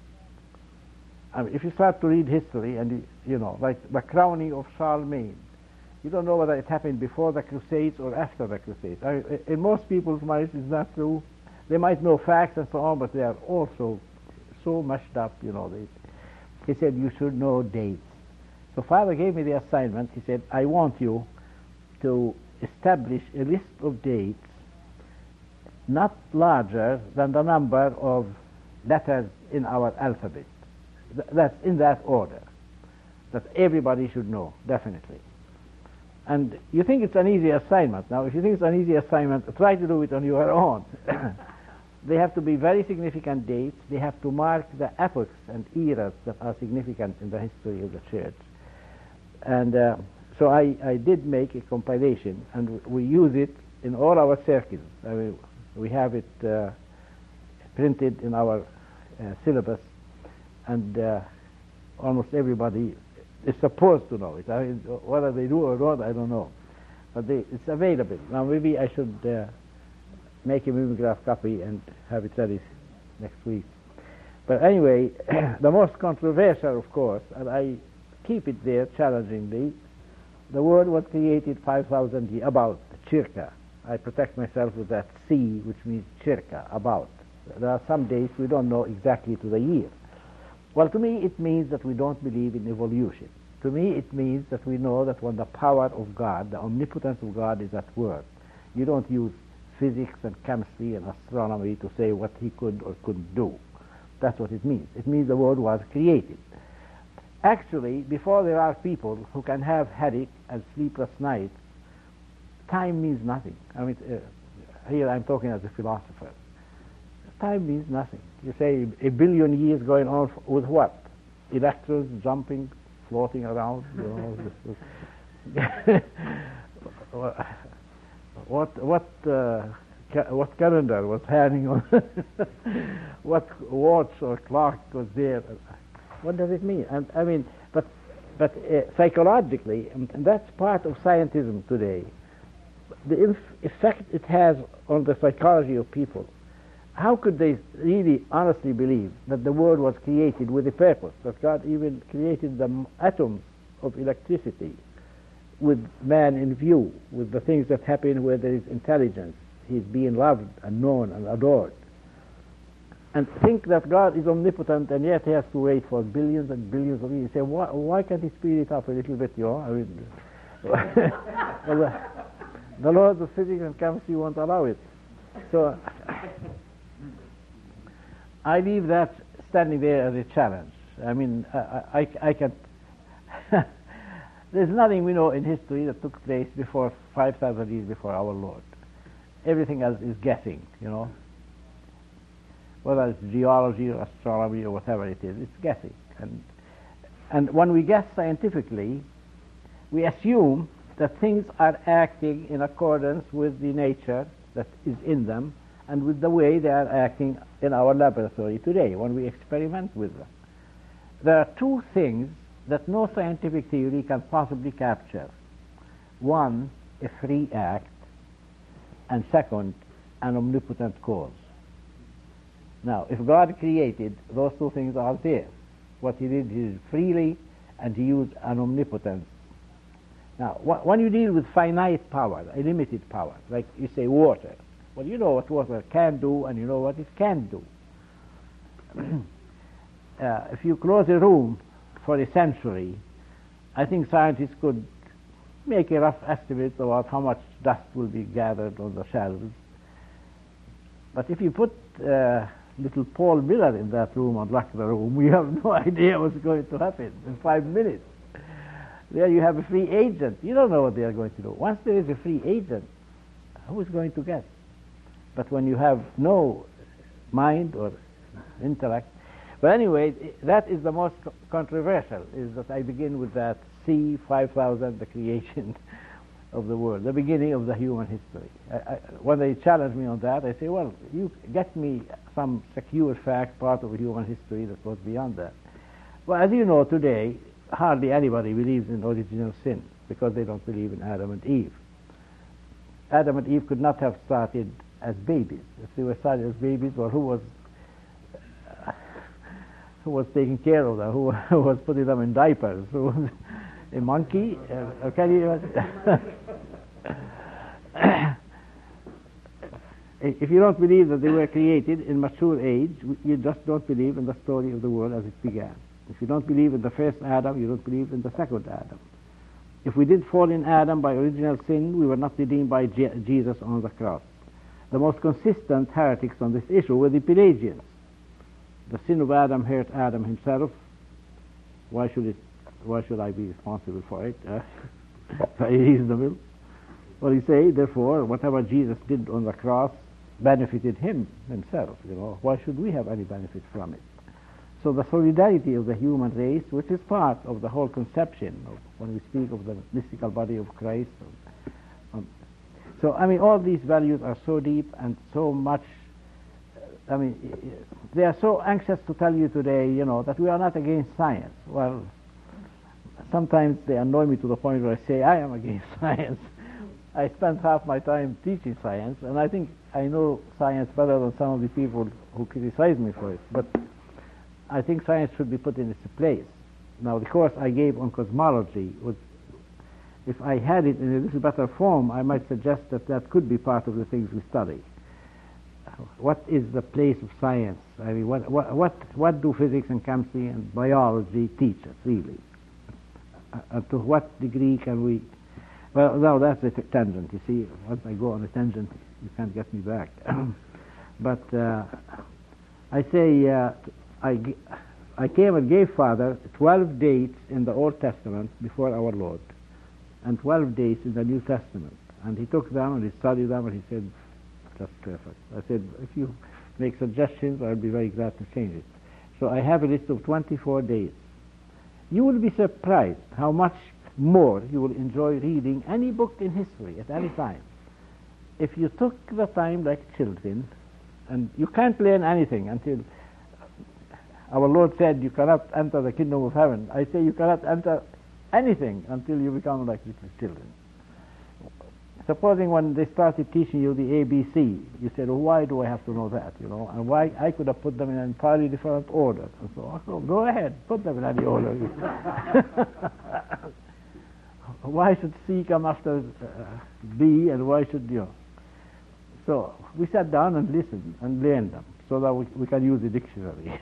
I mean, if you start to read history and you know, like the crowning of Charlemagne, you don't know whether it happened before the Crusades or after the Crusades. In most people's minds, it's not true. They might know facts and so on, but they are also so mushed up, you know. He said you should know dates. So Father gave me the assignment. He said, I want you to establish a list of dates not larger than the number of letters in our alphabet. That's in that order, that everybody should know, definitely. And you think it's an easy assignment. Now, if you think it's an easy assignment, try to do it on your own. They have to be very significant dates. They have to mark the epochs and eras that are significant in the history of the church. And so I did make a compilation, and we use it in all our circles. I mean, we have it printed in our syllabus, and almost everybody is supposed to know it. I mean, whether they do or not, I don't know. But it's available. Now maybe I should make a mimeograph copy and have it ready next week. But anyway, the most controversial, of course, and I keep it there challengingly, the word was created 5,000 years, about, circa. I protect myself with that C, which means circa, about. There are some days we don't know exactly to the year. Well, to me, it means that we don't believe in evolution. To me, it means that we know that when the power of God, the omnipotence of God is at work, you don't use physics and chemistry and astronomy to say what he could or couldn't do. That's what it means. It means the world was created. Actually, before there are people who can have headache and sleepless nights, time means nothing. I mean, here I'm talking as a philosopher. Time means nothing. You say a billion years going on with what? Electrons jumping, floating around, you know. What calendar was hanging on? What watch or clock was there? What does it mean? And I mean, but psychologically, and that's part of scientism today. The effect it has on the psychology of people. How could they really honestly believe that the world was created with a purpose, that God even created the atoms of electricity with man in view, with the things that happen where there is intelligence, he's being loved and known and adored, and think that God is omnipotent and yet he has to wait for billions and billions of years? You say, why can't he speed it up a little bit, you know? I mean, well, the laws of physics and chemistry won't allow it. So I leave that standing there as a challenge. I mean, I can. There's nothing we know in history that took place before 5,000 years before our Lord. Everything else is guessing, you know. Whether it's geology or astronomy or whatever it is, it's guessing. And when we guess scientifically, we assume that things are acting in accordance with the nature that is in them and with the way they are acting in our laboratory today when we experiment with them. There are two things that no scientific theory can possibly capture. One, a free act, and second, an omnipotent cause. Now, if God created, those two things are there. What he did freely, and he used an omnipotence Now, when you deal with finite power, a limited power, like you say water, well, you know what water can do and you know what it can't do. If you close a room for a century, I think scientists could make a rough estimate about how much dust will be gathered on the shelves. But if you put little Paul Miller in that room and lock the room, we have no idea what's going to happen in 5 minutes. There you have a free agent. You don't know what they are going to do. Once there is a free agent, who is going to guess? But when you have no mind or intellect, but anyway, that is the most controversial, is that I begin with that C5000, the creation of the world, the beginning of the human history. When they challenge me on that, I say, well, you get me some secure fact, part of human history that goes beyond that. Well, as you know, today, hardly anybody believes in original sin because they don't believe in Adam and Eve. Adam and Eve could not have started as babies. If they were started as babies, well, who was taking care of them? Who was putting them in diapers? Who was a monkey? Can you imagine? If you don't believe that they were created in mature age, you just don't believe in the story of the world as it began. If you don't believe in the first Adam, you don't believe in the second Adam. If we did fall in Adam by original sin, we were not redeemed by Jesus on the cross. The most consistent heretics on this issue were the Pelagians. The sin of Adam hurt Adam himself. Why should I be responsible for it? Very reasonable. Well, he say, therefore, whatever Jesus did on the cross benefited himself. Why should we have any benefit from it? So the solidarity of the human race, which is part of the whole conception of when we speak of the mystical body of Christ. So, I mean, all these values are so deep and so much, I mean, they are so anxious to tell you today, that we are not against science. Well, sometimes they annoy me to the point where I say, I am against science. I spend half my time teaching science, and I think I know science better than some of the people who criticize me for it. But I think science should be put in its place. Now, the course I gave on cosmology was, if I had it in a little better form, I might suggest that could be part of the things we study. What is the place of science? I mean, what do physics and chemistry and biology teach us, really? To what degree can we... Well, no, that's a tangent, you see. Once I go on a tangent, you can't get me back. But I say... I came and gave Father 12 dates in the Old Testament before our Lord, and 12 dates in the New Testament. And he took them and he studied them and he said, that's perfect. I said, if you make suggestions, I'll be very glad to change it. So I have a list of 24 dates. You will be surprised how much more you will enjoy reading any book in history at any time. If you took the time like children, and you can't learn anything until... Our Lord said, you cannot enter the kingdom of heaven. I say you cannot enter anything until you become like little children. Supposing when they started teaching you the ABC, you said, why do I have to know that, and why I could have put them in an entirely different order. And so go ahead, put them in any order. Why should C come after B, and why should, So we sat down and listened and learned them so that we can use the dictionary.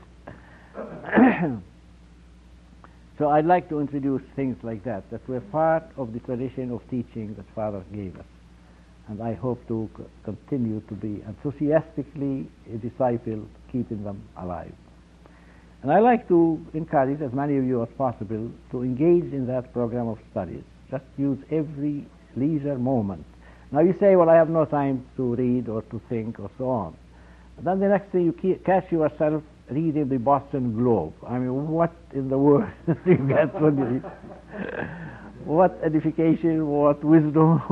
So I'd like to introduce things like that were part of the tradition of teaching that Father gave us. And I hope to continue to be enthusiastically a disciple, keeping them alive. And I like to encourage as many of you as possible to engage in that program of studies. Just use every leisure moment. Now you say, well, I have no time to read or to think or so on. And then the next thing you catch yourself reading the Boston Globe. I mean, what in the world do you get when you read? What edification, what wisdom,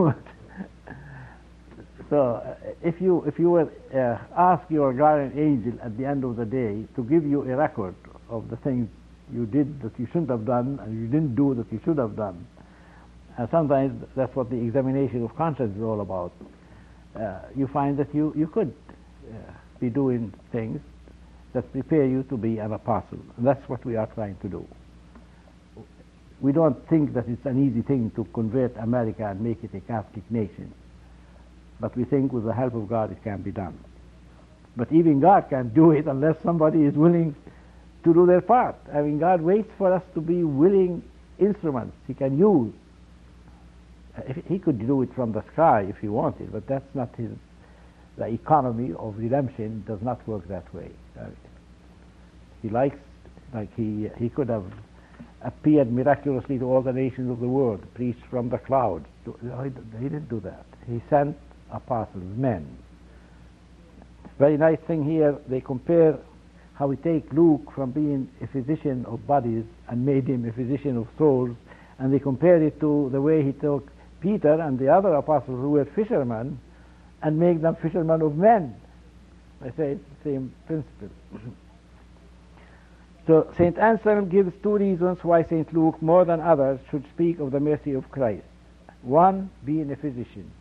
So if you were ask your guardian angel at the end of the day to give you a record of the things you did that you shouldn't have done and you didn't do that you should have done, and sometimes that's what the examination of conscience is all about, you find that you could be doing things that prepare you to be an apostle. And that's what we are trying to do. we don't think that it's an easy thing to convert America and make it a Catholic nation. But we think with the help of God it can be done. But even God can't do it unless somebody is willing to do their part. I mean, God waits for us to be willing instruments He can use. He could do it from the sky if He wanted, but that's not His. The economy of redemption does not work that way. He likes, like He could have appeared miraculously to all the nations of the world, preached from the clouds. He didn't do that. He sent apostles, men. Very nice thing here, they compare how we take Luke from being a physician of bodies and made him a physician of souls, and they compare it to the way he took Peter and the other apostles who were fishermen and make them fishermen of men. I say it's the same principle. So St. Anselm gives two reasons why St. Luke, more than others, should speak of the mercy of Christ. One, being a physician.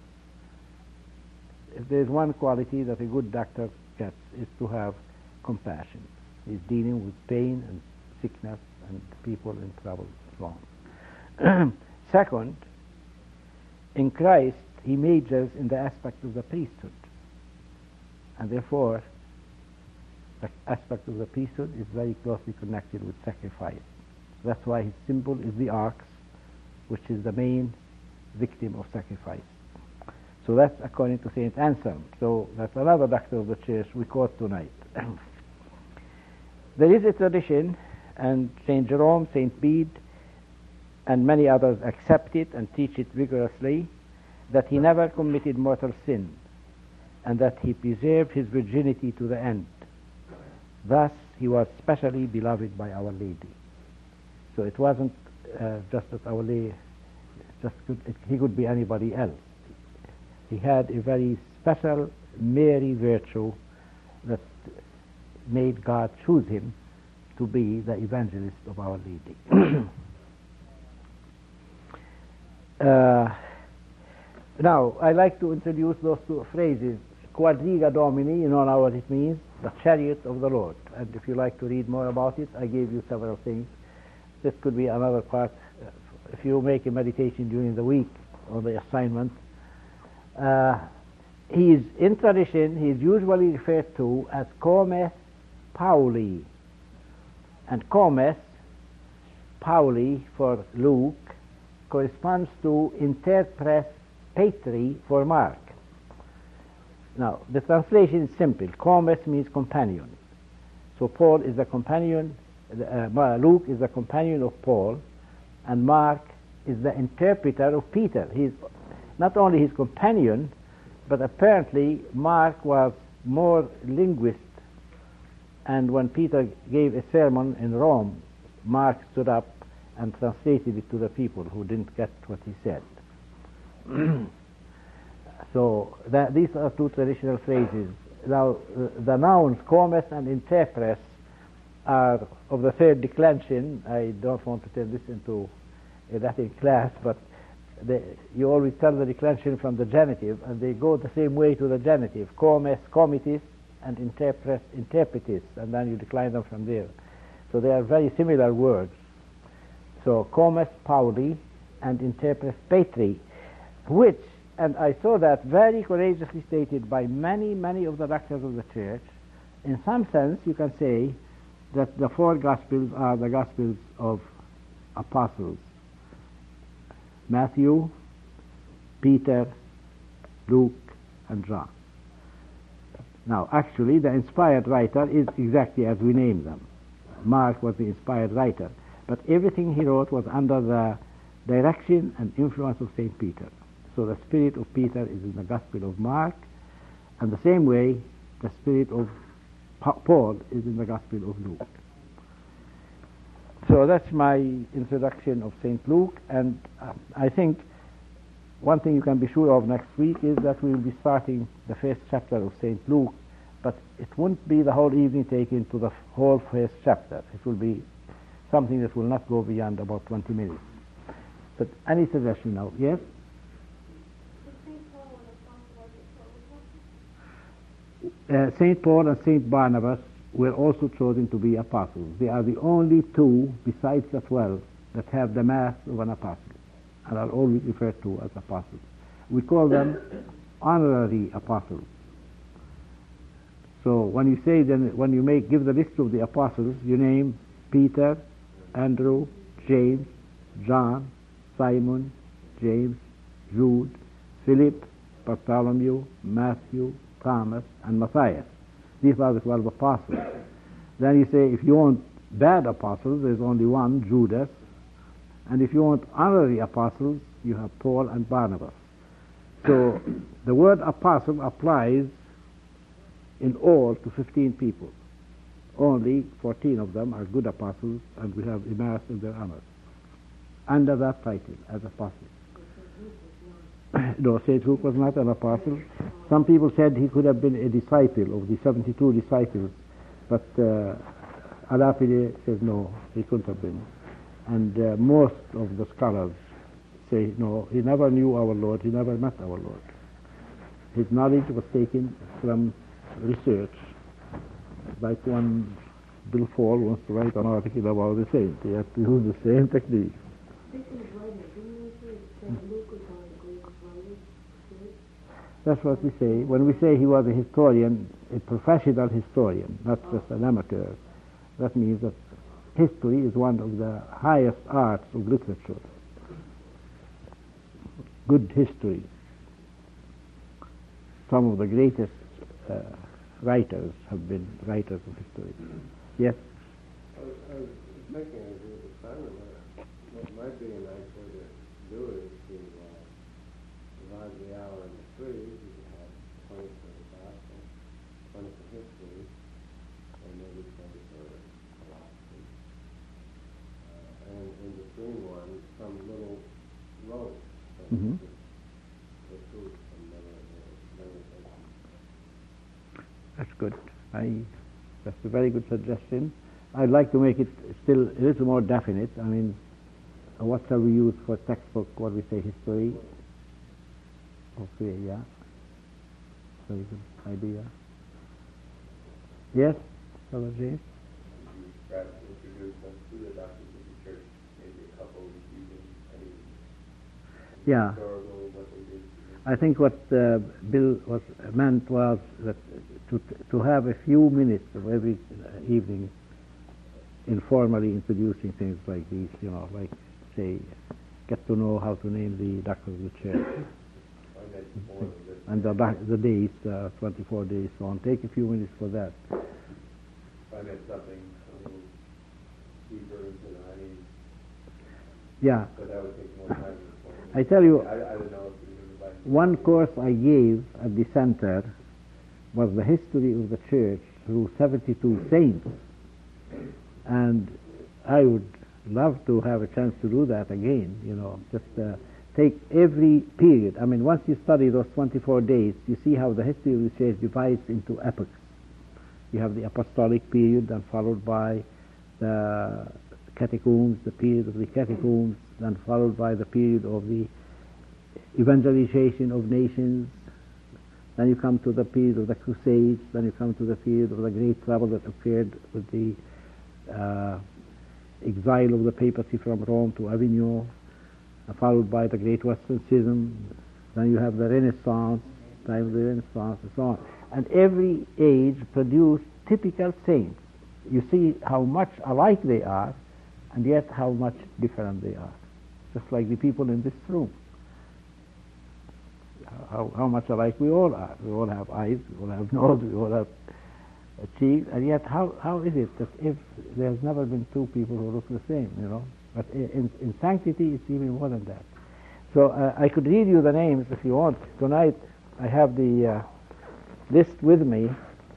If there's one quality that a good doctor gets, is to have compassion. He's dealing with pain and sickness and people in trouble and so on. Second, in Christ, He majors in the aspect of the priesthood. And therefore, the aspect of the priesthood is very closely connected with sacrifice. That's why his symbol is the ox, which is the main victim of sacrifice. So that's according to St. Anselm. So that's another doctor of the Church we quote tonight. There is a tradition, and St. Jerome, St. Bede, and many others accept it and teach it vigorously, that he never committed mortal sin, and that he preserved his virginity to the end. Thus, he was specially beloved by Our Lady. So it wasn't just that Our Lady, he could be anybody else. He had a very special Mary virtue that made God choose him to be the evangelist of Our Lady. Now, I like to introduce those two phrases. Quadriga Domini, you know now what it means, the chariot of the Lord. And if you like to read more about it, I gave you several things. This could be another part. If you make a meditation during the week on the assignment, he is, in tradition, he is usually referred to as Comes Pauli. And Comes Pauli for Luke corresponds to Interpres Petri for Mark. Now, the translation is simple. Comes means companion. So Paul is the companion, Luke is the companion of Paul, and Mark is the interpreter of Peter. He is not only his companion, but apparently Mark was more linguist, and when Peter gave a sermon in Rome, Mark stood up and translated it to the people who didn't get what he said. So these are two traditional phrases. Now, the nouns comes and interpres are of the third declension. I don't want to turn this into a Latin class, but you always tell the declension from the genitive, and they go the same way to the genitive. Comes, comitis, and interpres, interpretis, and then you decline them from there. So they are very similar words. So Comes Pauli and Interpres Petri, which, and I saw that very courageously stated by many, many of the doctors of the Church. In some sense, you can say that the four Gospels are the Gospels of apostles: Matthew, Peter, Luke, and John. Now, actually, the inspired writer is exactly as we name them. Mark was the inspired writer, but everything he wrote was under the direction and influence of St. Peter. So the spirit of Peter is in the Gospel of Mark, and the same way the spirit of Paul is in the Gospel of Luke. So that's my introduction of St. Luke, and I think one thing you can be sure of next week is that we will be starting the first chapter of St. Luke, but it won't be the whole evening taken to the whole first chapter. It will be something that will not go beyond about 20 minutes. But any suggestion now? Yes? St. Paul and St. Barnabas were also chosen to be apostles. They are the only two, besides the 12, that have the mass of an apostle and are always referred to as apostles. We call them honorary apostles. So when you say, then when you give the list of the apostles, you name Peter, Andrew, James, John, Simon, James, Jude, Philip, Bartholomew, Matthew, Thomas, and Matthias. These are the 12 apostles. Then you say, if you want bad apostles, there's only one, Judas. And if you want honorary apostles, you have Paul and Barnabas. So the word apostle applies in all to 15 people. Only 14 of them are good apostles, and we have immersed in their honor under that title as apostle. No, St. Luke was not an apostle. Some people said he could have been a disciple of the 72 disciples, but Alapide says no, he couldn't have been. And most of the scholars say no, he never knew our Lord, he never met our Lord. His knowledge was taken from research, like one Bill Fall wants to write an article about the saint. He has to use the same technique. That's what we say. When we say he was a historian, a professional historian, not just an amateur, that means that history is one of the highest arts of literature. Good history. Some of the greatest writers have been writers of history. Yes? I was making a good assignment. What might be a nice way to do it is to divide the hour into three. You could have 20 for the gospel, 20 for history, and maybe 20 for philosophy. And in between one, some little row. Mm-hmm. That's good. That's a very good suggestion. I'd like to make it still a little more definite. I mean, what shall we use for textbook? What we say, history? Okay, yeah. Very good idea. Yes, Brother James? Perhaps introduce us to the doctrines of the church, maybe a couple using any yeah. historical, what they did. I think what Bill meant was that to have a few minutes of every evening informally introducing things like these, like, say, get to know how to name the doctrines of the church. And the days, 24 days, so on. Take a few minutes for that. Find that something a little deeper into the honey. Yeah. But that would take more time. I tell you, I don't know if you like one course I gave at the center was the history of the church through 72 saints. And I would love to have a chance to do that again, just take every period. I mean, once you study those 24 days, you see how the history of the church divides into epochs. You have the apostolic period, then followed by the catacombs, the period of the catacombs, then followed by the period of the evangelization of nations. Then you come to the period of the Crusades. Then you come to the period of the great trouble that occurred with the exile of the papacy from Rome to Avignon, followed by the Great Western Schism. Then you have the Renaissance, time of the Renaissance, and so on. And every age produced typical saints. You see how much alike they are, and yet how much different they are. Just like the people in this room. How much alike we all are. We all have eyes, we all have nose, we all have cheeks, and yet how is it that if there's never been two people who look the same, But in sanctity, it's even more than that. So I could read you the names if you want. Tonight I have the list with me.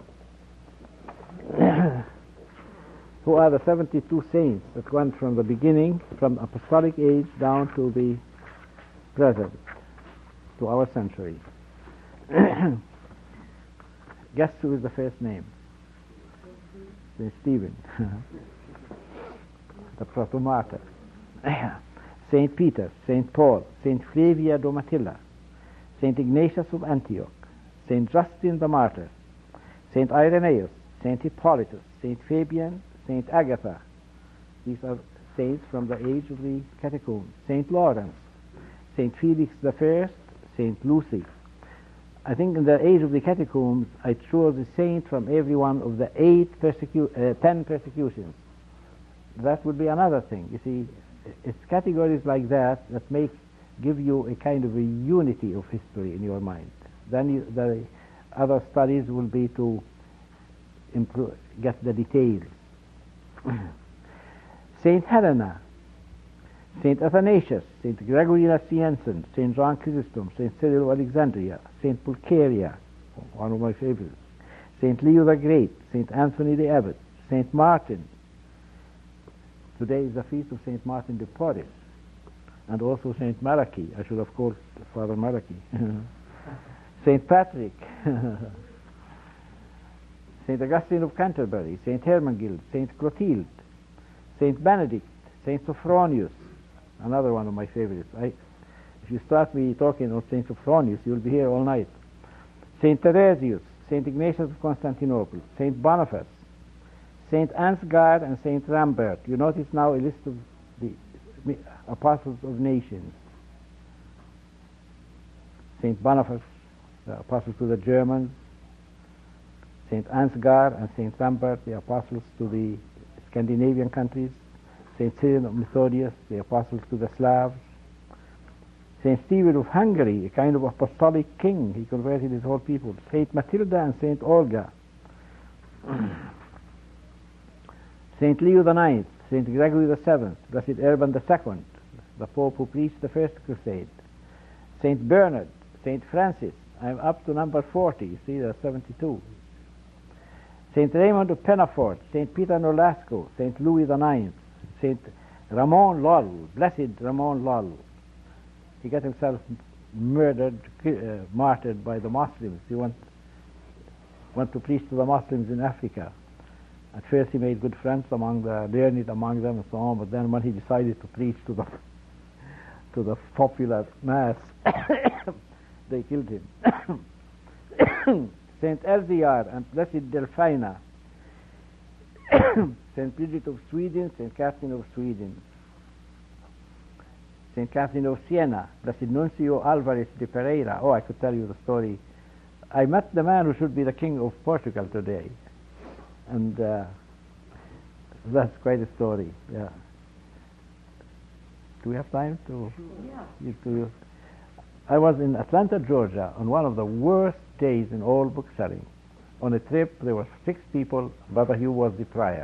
Who are the 72 saints that went from the beginning, from apostolic age down to the present, to our century. Guess who is the first name? St. Stephen, the protomartyr. St. Peter, St. Paul, St. Flavia Domitilla, St. Ignatius of Antioch, St. Justin the Martyr, St. Irenaeus, St. Hippolytus, St. Fabian, St. Agatha. These are saints from the age of the catacombs. St. Lawrence, St. Felix I, St. Lucy. I think in the age of the catacombs, I chose a saint from every one of the 10 persecutions. That would be another thing. You see, it's categories like that that give you a kind of a unity of history in your mind. Then the other studies will be to get the details. Saint Helena, Saint Athanasius, Saint Gregory Nazianzen, Saint John Chrysostom, Saint Cyril of Alexandria, Saint Pulcheria, one of my favorites, Saint Leo the Great, Saint Anthony the Abbot, Saint Martin. Today is the feast of Saint Martin de Porres, and also Saint Malachi. I should have called Father Malachi. Saint Patrick, Saint Augustine of Canterbury, Saint Hermegild, Saint Clotilde, Saint Benedict, Saint Sophronius, another one of my favorites. If you start me talking of Saint Sophronius, you'll be here all night. Saint Theresius, Saint Ignatius of Constantinople, Saint Boniface, Saint Ansgar, and Saint Rambert. You notice now a list of the apostles of nations. Saint Boniface, the apostle to the Germans, Saint Ansgar and Saint Rambert, the apostles to the Scandinavian countries, Saint Cyril of Methodius, the apostles to the Slavs, Saint Stephen of Hungary, a kind of apostolic king, he converted his whole people, Saint Matilda and Saint Olga, Saint Leo IX, Saint Gregory VII, Blessed Urban II, the Pope who preached the First Crusade, Saint Bernard, Saint Francis. I'm up to number 40. You see, there's 72. Saint Raymond of Penafort, Saint Peter Nolasco, Saint Louis IX, Saint Ramon Lull, Blessed Ramon Lull. He got himself murdered, martyred by the Muslims. He went to preach to the Muslims in Africa. At first he made good friends among the learned among them and so on, but then when he decided to preach to the popular mass, they killed him. Saint Elzeyar and Blessed Delphina, Saint Bridget of Sweden, Saint Catherine of Sweden, Saint Catherine of Siena, Blessed Nuncio Alvarez de Pereira. Oh, I could tell you the story. I met the man who should be the king of Portugal today, and that's quite a story. Yeah. Do we have time to? Yeah. I was in Atlanta, Georgia, on one of the worst days in all book selling. On a trip, there were 6 people. Brother Hugh was the prior.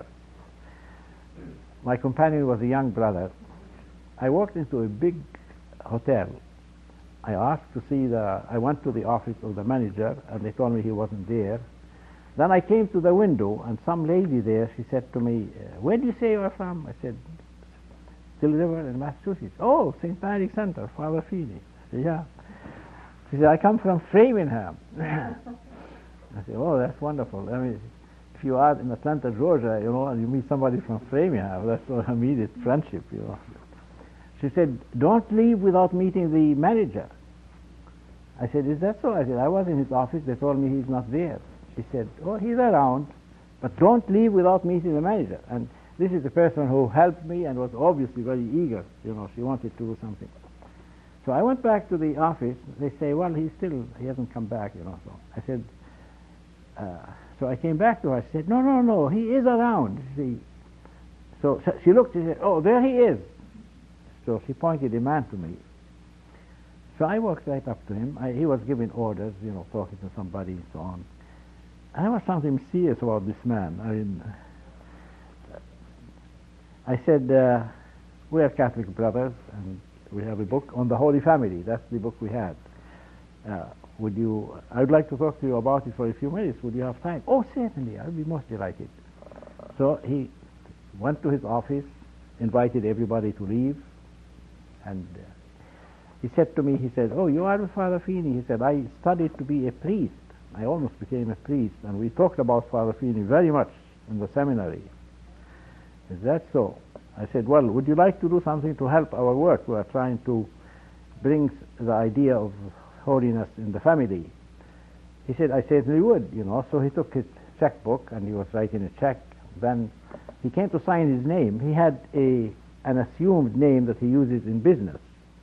My companion was a young brother. I walked into a big hotel. I asked to see I went to the office of the manager, and they told me he wasn't there. Then I came to the window, and some lady there, she said to me, where do you say you are from? I said, Still River in Massachusetts. Oh, St. Patrick Center, Father Feeney. I said, yeah. She said, I come from Framingham. I said, oh, that's wonderful. I mean, if you are in Atlanta, Georgia, you know, and you meet somebody from Framingham, that's what immediate friendship, you know. She said, don't leave without meeting the manager. I said, is that so? I said, I was in his office. They told me he's not there. She said, oh, he's around, but don't leave without meeting the manager. And this is the person who helped me and was obviously very eager. You know, she wanted to do something. So I went back to the office. They say, well, he hasn't come back, you know. So I said, so I came back to her. I said, no, he is around. So she looked and said, oh, there he is. So she pointed a man to me. So I walked right up to him. He was giving orders, you know, talking to somebody and so on. And there was something serious about this man. I mean, I said, we are Catholic brothers, and we have a book on the Holy Family. That's the book we had. I would like to talk to you about it for a few minutes. Would you have time? Oh, certainly. I would be most delighted. So he went to his office, invited everybody to leave, and he said to me, he said, oh, you are with Father Feeney. He said, I studied to be a priest. I almost became a priest, and we talked about Father Feeney very much in the seminary. Is that so? I said, well, would you like to do something to help our work? We are trying to bring the idea of holiness in the family. He said, I certainly would, you know. So he took his checkbook, and he was writing a check. Then he came to sign his name. He had a an assumed name that he uses in business.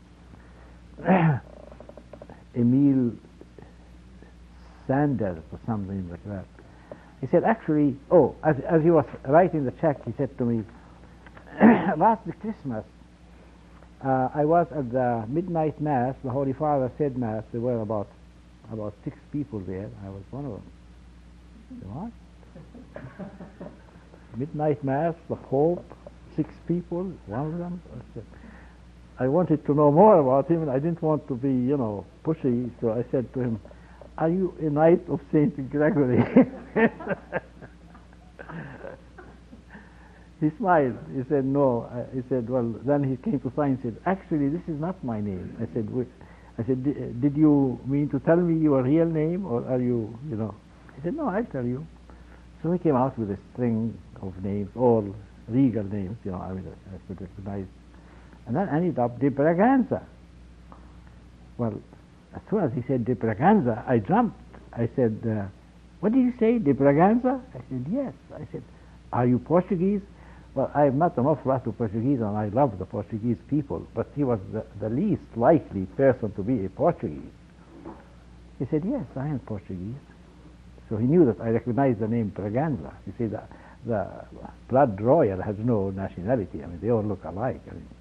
Emil Sanders or something like that. He said, actually, as he was writing the check, he said to me, last Christmas, I was at the midnight mass. The Holy Father said mass. There were about 6 people there. I was one of them. What? Midnight mass, the Pope, 6 people, one of them. I wanted to know more about him, and I didn't want to be, pushy. So I said to him, "Are you a knight of Saint Gregory?" He smiled. He said, "No." He said, "Well," then he came to sign and said, "Actually, this is not my name." I said, "Did you mean to tell me your real name, or are you, He said, "No, I'll tell you." So he came out with a string of names, all regal names, I could recognize. And then ended up de Braganza. Well, as soon as he said de Braganza, I jumped. I said, "What did you say, de Braganza?" I said, "Yes." I said, "Are you Portuguese?" Well, I've met an awful lot of Portuguese, and I love the Portuguese people, but he was the least likely person to be a Portuguese. He said, "Yes, I am Portuguese." So he knew that I recognized the name Braganza. You see, the blood royal has no nationality. I mean, they all look alike.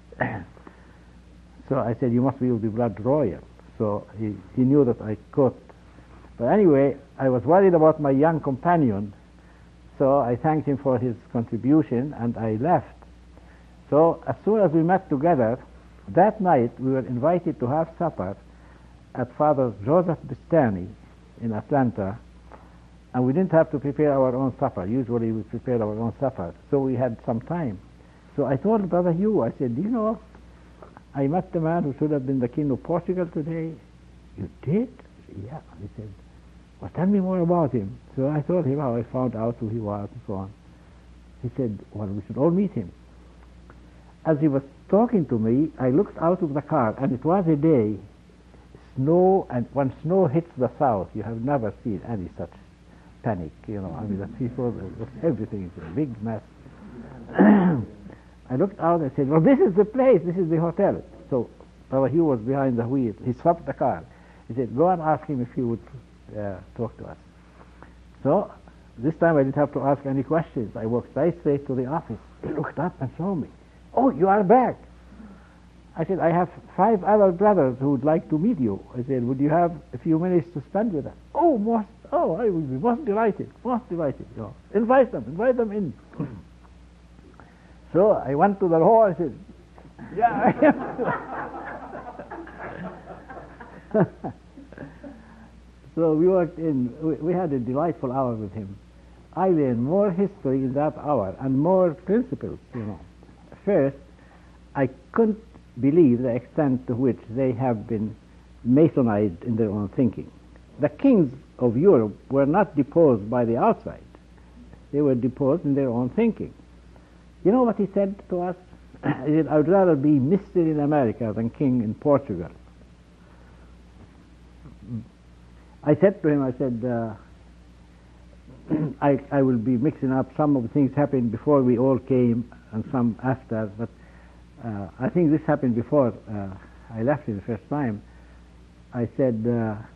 So I said, "You must be of the blood royal." So he knew that I could. But anyway, I was worried about my young companion, so I thanked him for his contribution, and I left. So as soon as we met together, that night we were invited to have supper at Father Joseph Bistani in Atlanta, and we didn't have to prepare our own supper. Usually we prepare our own supper, so we had some time. So I told Brother Hugh, I said, "Do you know, I met the man who should have been the King of Portugal today." "You did?" I said, "Yeah." He said, "Well, tell me more about him." So I told him how I found out who he was and so on. He said, "Well, we should all meet him." As he was talking to me, I looked out of the car, and it was a day, snow, and when snow hits the south, you have never seen any such panic, I mean, the people, everything is a big mess. I looked out and said, "Well, this is the place, this is the hotel." So Brother Hugh was behind the wheel. He stopped the car. He said, "Go and ask him if he would talk to us." So this time I didn't have to ask any questions. I walked right straight to the office. He looked up and saw me. "Oh, you are back." I said, "I have 5 other brothers who would like to meet you." I said, "Would you have a few minutes to spend with us?" I would be most delighted. Invite them in." So I went to the hall and said, "Yeah." So we walked in. We had a delightful hour with him. I learned more history in that hour and more principles, First, I couldn't believe the extent to which they have been Masonized in their own thinking. The kings of Europe were not deposed by the outside. They were deposed in their own thinking. You know what he said to us? He said, "I would rather be Mr. in America than king in Portugal." I said to him, I will be mixing up. Some of the things happened before we all came and some after, but I think this happened before I left it the first time. I said,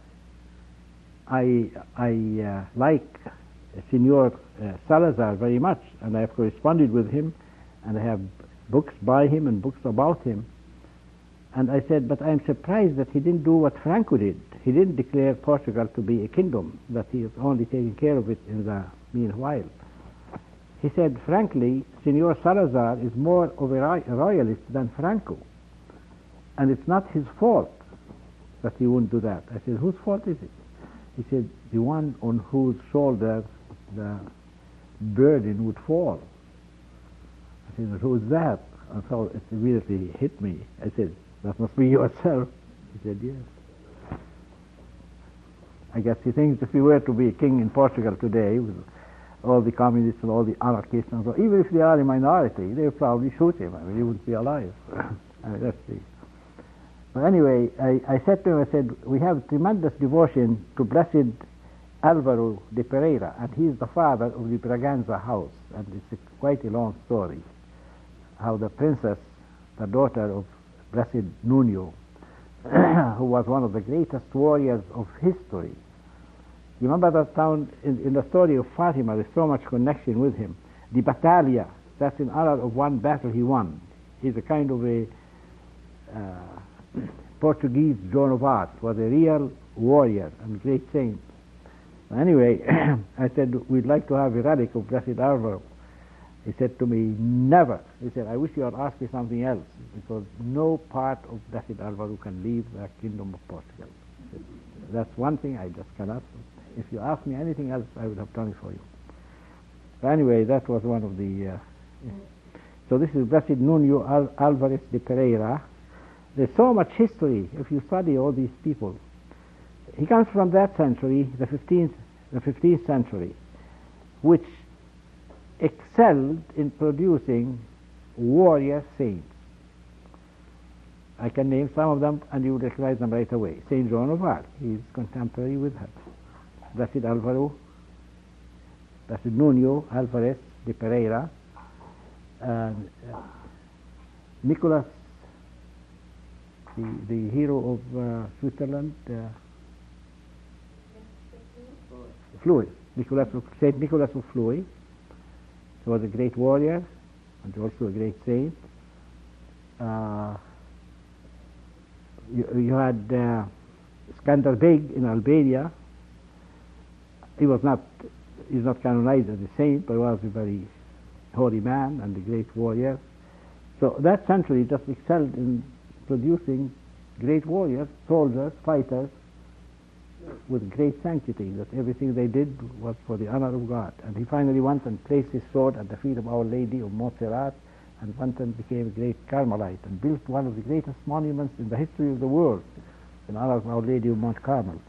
I like Senor Salazar very much, and I have corresponded with him, and I have books by him and books about him. And I said, but I am surprised that he didn't do what Franco did. He didn't declare Portugal to be a kingdom, that he is only taking care of it in the meanwhile. He said, frankly, Senor Salazar is more of a royalist than Franco, and it's not his fault that he wouldn't do that. I said, whose fault is it? He said, the one on whose shoulder the burden would fall. I said, but who's that? And so it immediately hit me. I said, that must be yourself. He said, yes. I guess he thinks if he were to be a king in Portugal today, with all the communists and all the anarchists and so, even if they are a minority, they would probably shoot him. I mean, he wouldn't be alive. I mean, let's see. But anyway, I said to him, I said, we have tremendous devotion to Blessed Alvaro de Pereira, and he is the father of the Braganza house. And it's quite a long story, how the princess the daughter of Blessed Nuno, who was one of the greatest warriors of history. You remember that town in the story of Fatima, there's so much connection with him. The Battaglia, that's in honor of one battle he won. He's a kind of a Portuguese Joan of Arc, was a real warrior and great saint. Anyway, I said, we'd like to have a relic of Blessed Alvaro. He said to me, never. He said, I wish you had asked me something else, because no part of Blessed Alvaro can leave the Kingdom of Portugal. Said, that's one thing I just cannot. If you asked me anything else, I would have done it for you. But anyway, that was one of the... So this is Blessed Nuno Alvarez de Pereira. There's so much history if you study all these people. He comes from that century, the 15th century, which excelled in producing warrior saints. I can name some of them and you would recognize them right away. Saint Joan of Arc, he is contemporary with her. Blessed Alvaro, Blessed Nuno Alvarez de Pereira, Nicholas, the hero of Switzerland, Fleury, Saint Nicholas of Fleury. He was a great warrior and also a great saint. You had Skanderbeg in Albania. He's not canonized as a saint, but he was a very holy man and a great warrior. So that century just excelled in producing great warriors, soldiers, fighters, with great sanctity, that everything they did was for the honor of God. And he finally went and placed his sword at the feet of Our Lady of Montserrat, and went and became a great Carmelite, and built one of the greatest monuments in the history of the world in honor of Our Lady of Mount Carmel.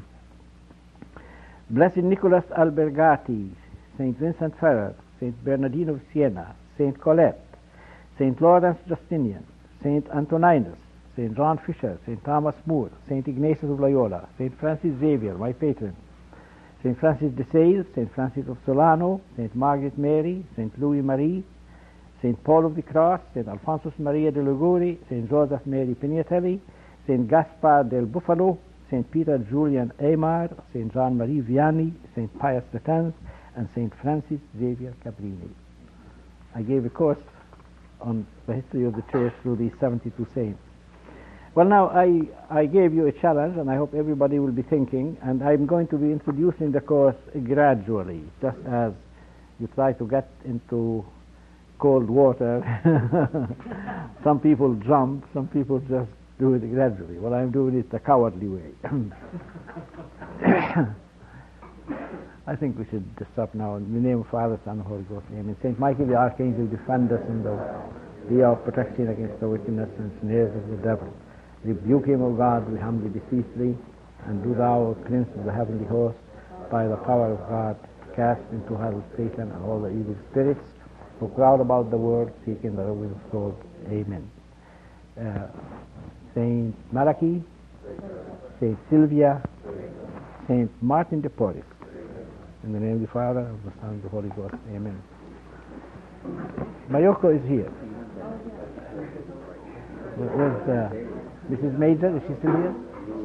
Blessed Nicholas Albergati, Saint Vincent Ferrer, Saint Bernardino of Siena, Saint Colette, Saint Lawrence Justinian, Saint Antoninus, Saint John Fisher, Saint Thomas More, Saint Ignatius of Loyola, Saint Francis Xavier, my patron, Saint Francis de Sales, Saint Francis of Solano, Saint Margaret Mary, Saint Louis Marie, Saint Paul of the Cross, Saint Alphonsus Maria de Liguori, Saint Joseph Mary Pignatelli, Saint Gaspar del Buffalo, Saint Peter Julian Aymar, Saint Jean Marie Vianney, Saint Pius X, and Saint Francis Xavier Cabrini. I gave a course on the history of the Church through these 72 saints. Well, now I gave you a challenge, and I hope everybody will be thinking, and I'm going to be introducing the course gradually, just as you try to get into cold water. Some people jump, some people just do it gradually. Well, I'm doing it the cowardly way. I think we should stop now. In the name of Father, Son, and Holy Ghost, amen. Saint Michael the Archangel, defend us in the day of protection against the wickedness and snares of the devil. Rebuke him, O God, we humbly beseech thee, and do thou, O Prince of the heavenly host, by the power of God, cast into hell Satan and all the evil spirits who prowl about the world, seeking the ruin of souls. Amen. Saint Malachi, Saint Sylvia, Saint Martin de Porres. In the name of the Father, of the Son, and of the Holy Ghost. Amen. Mayoko is here. Where's Mrs. Major? Is she still here?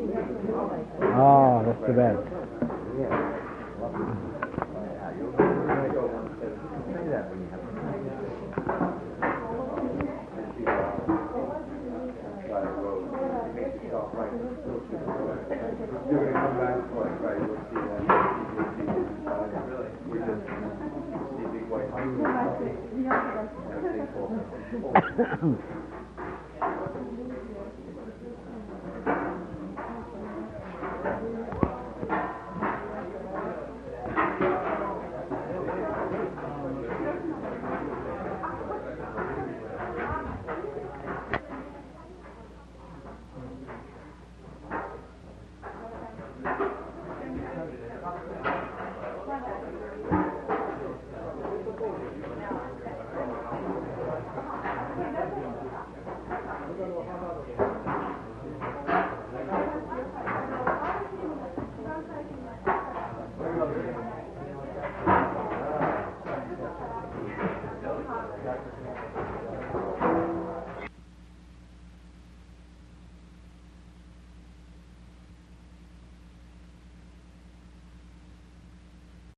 Oh, that's too bad. You're going to come back for it, right? You'll see that. Really? We're just see big white.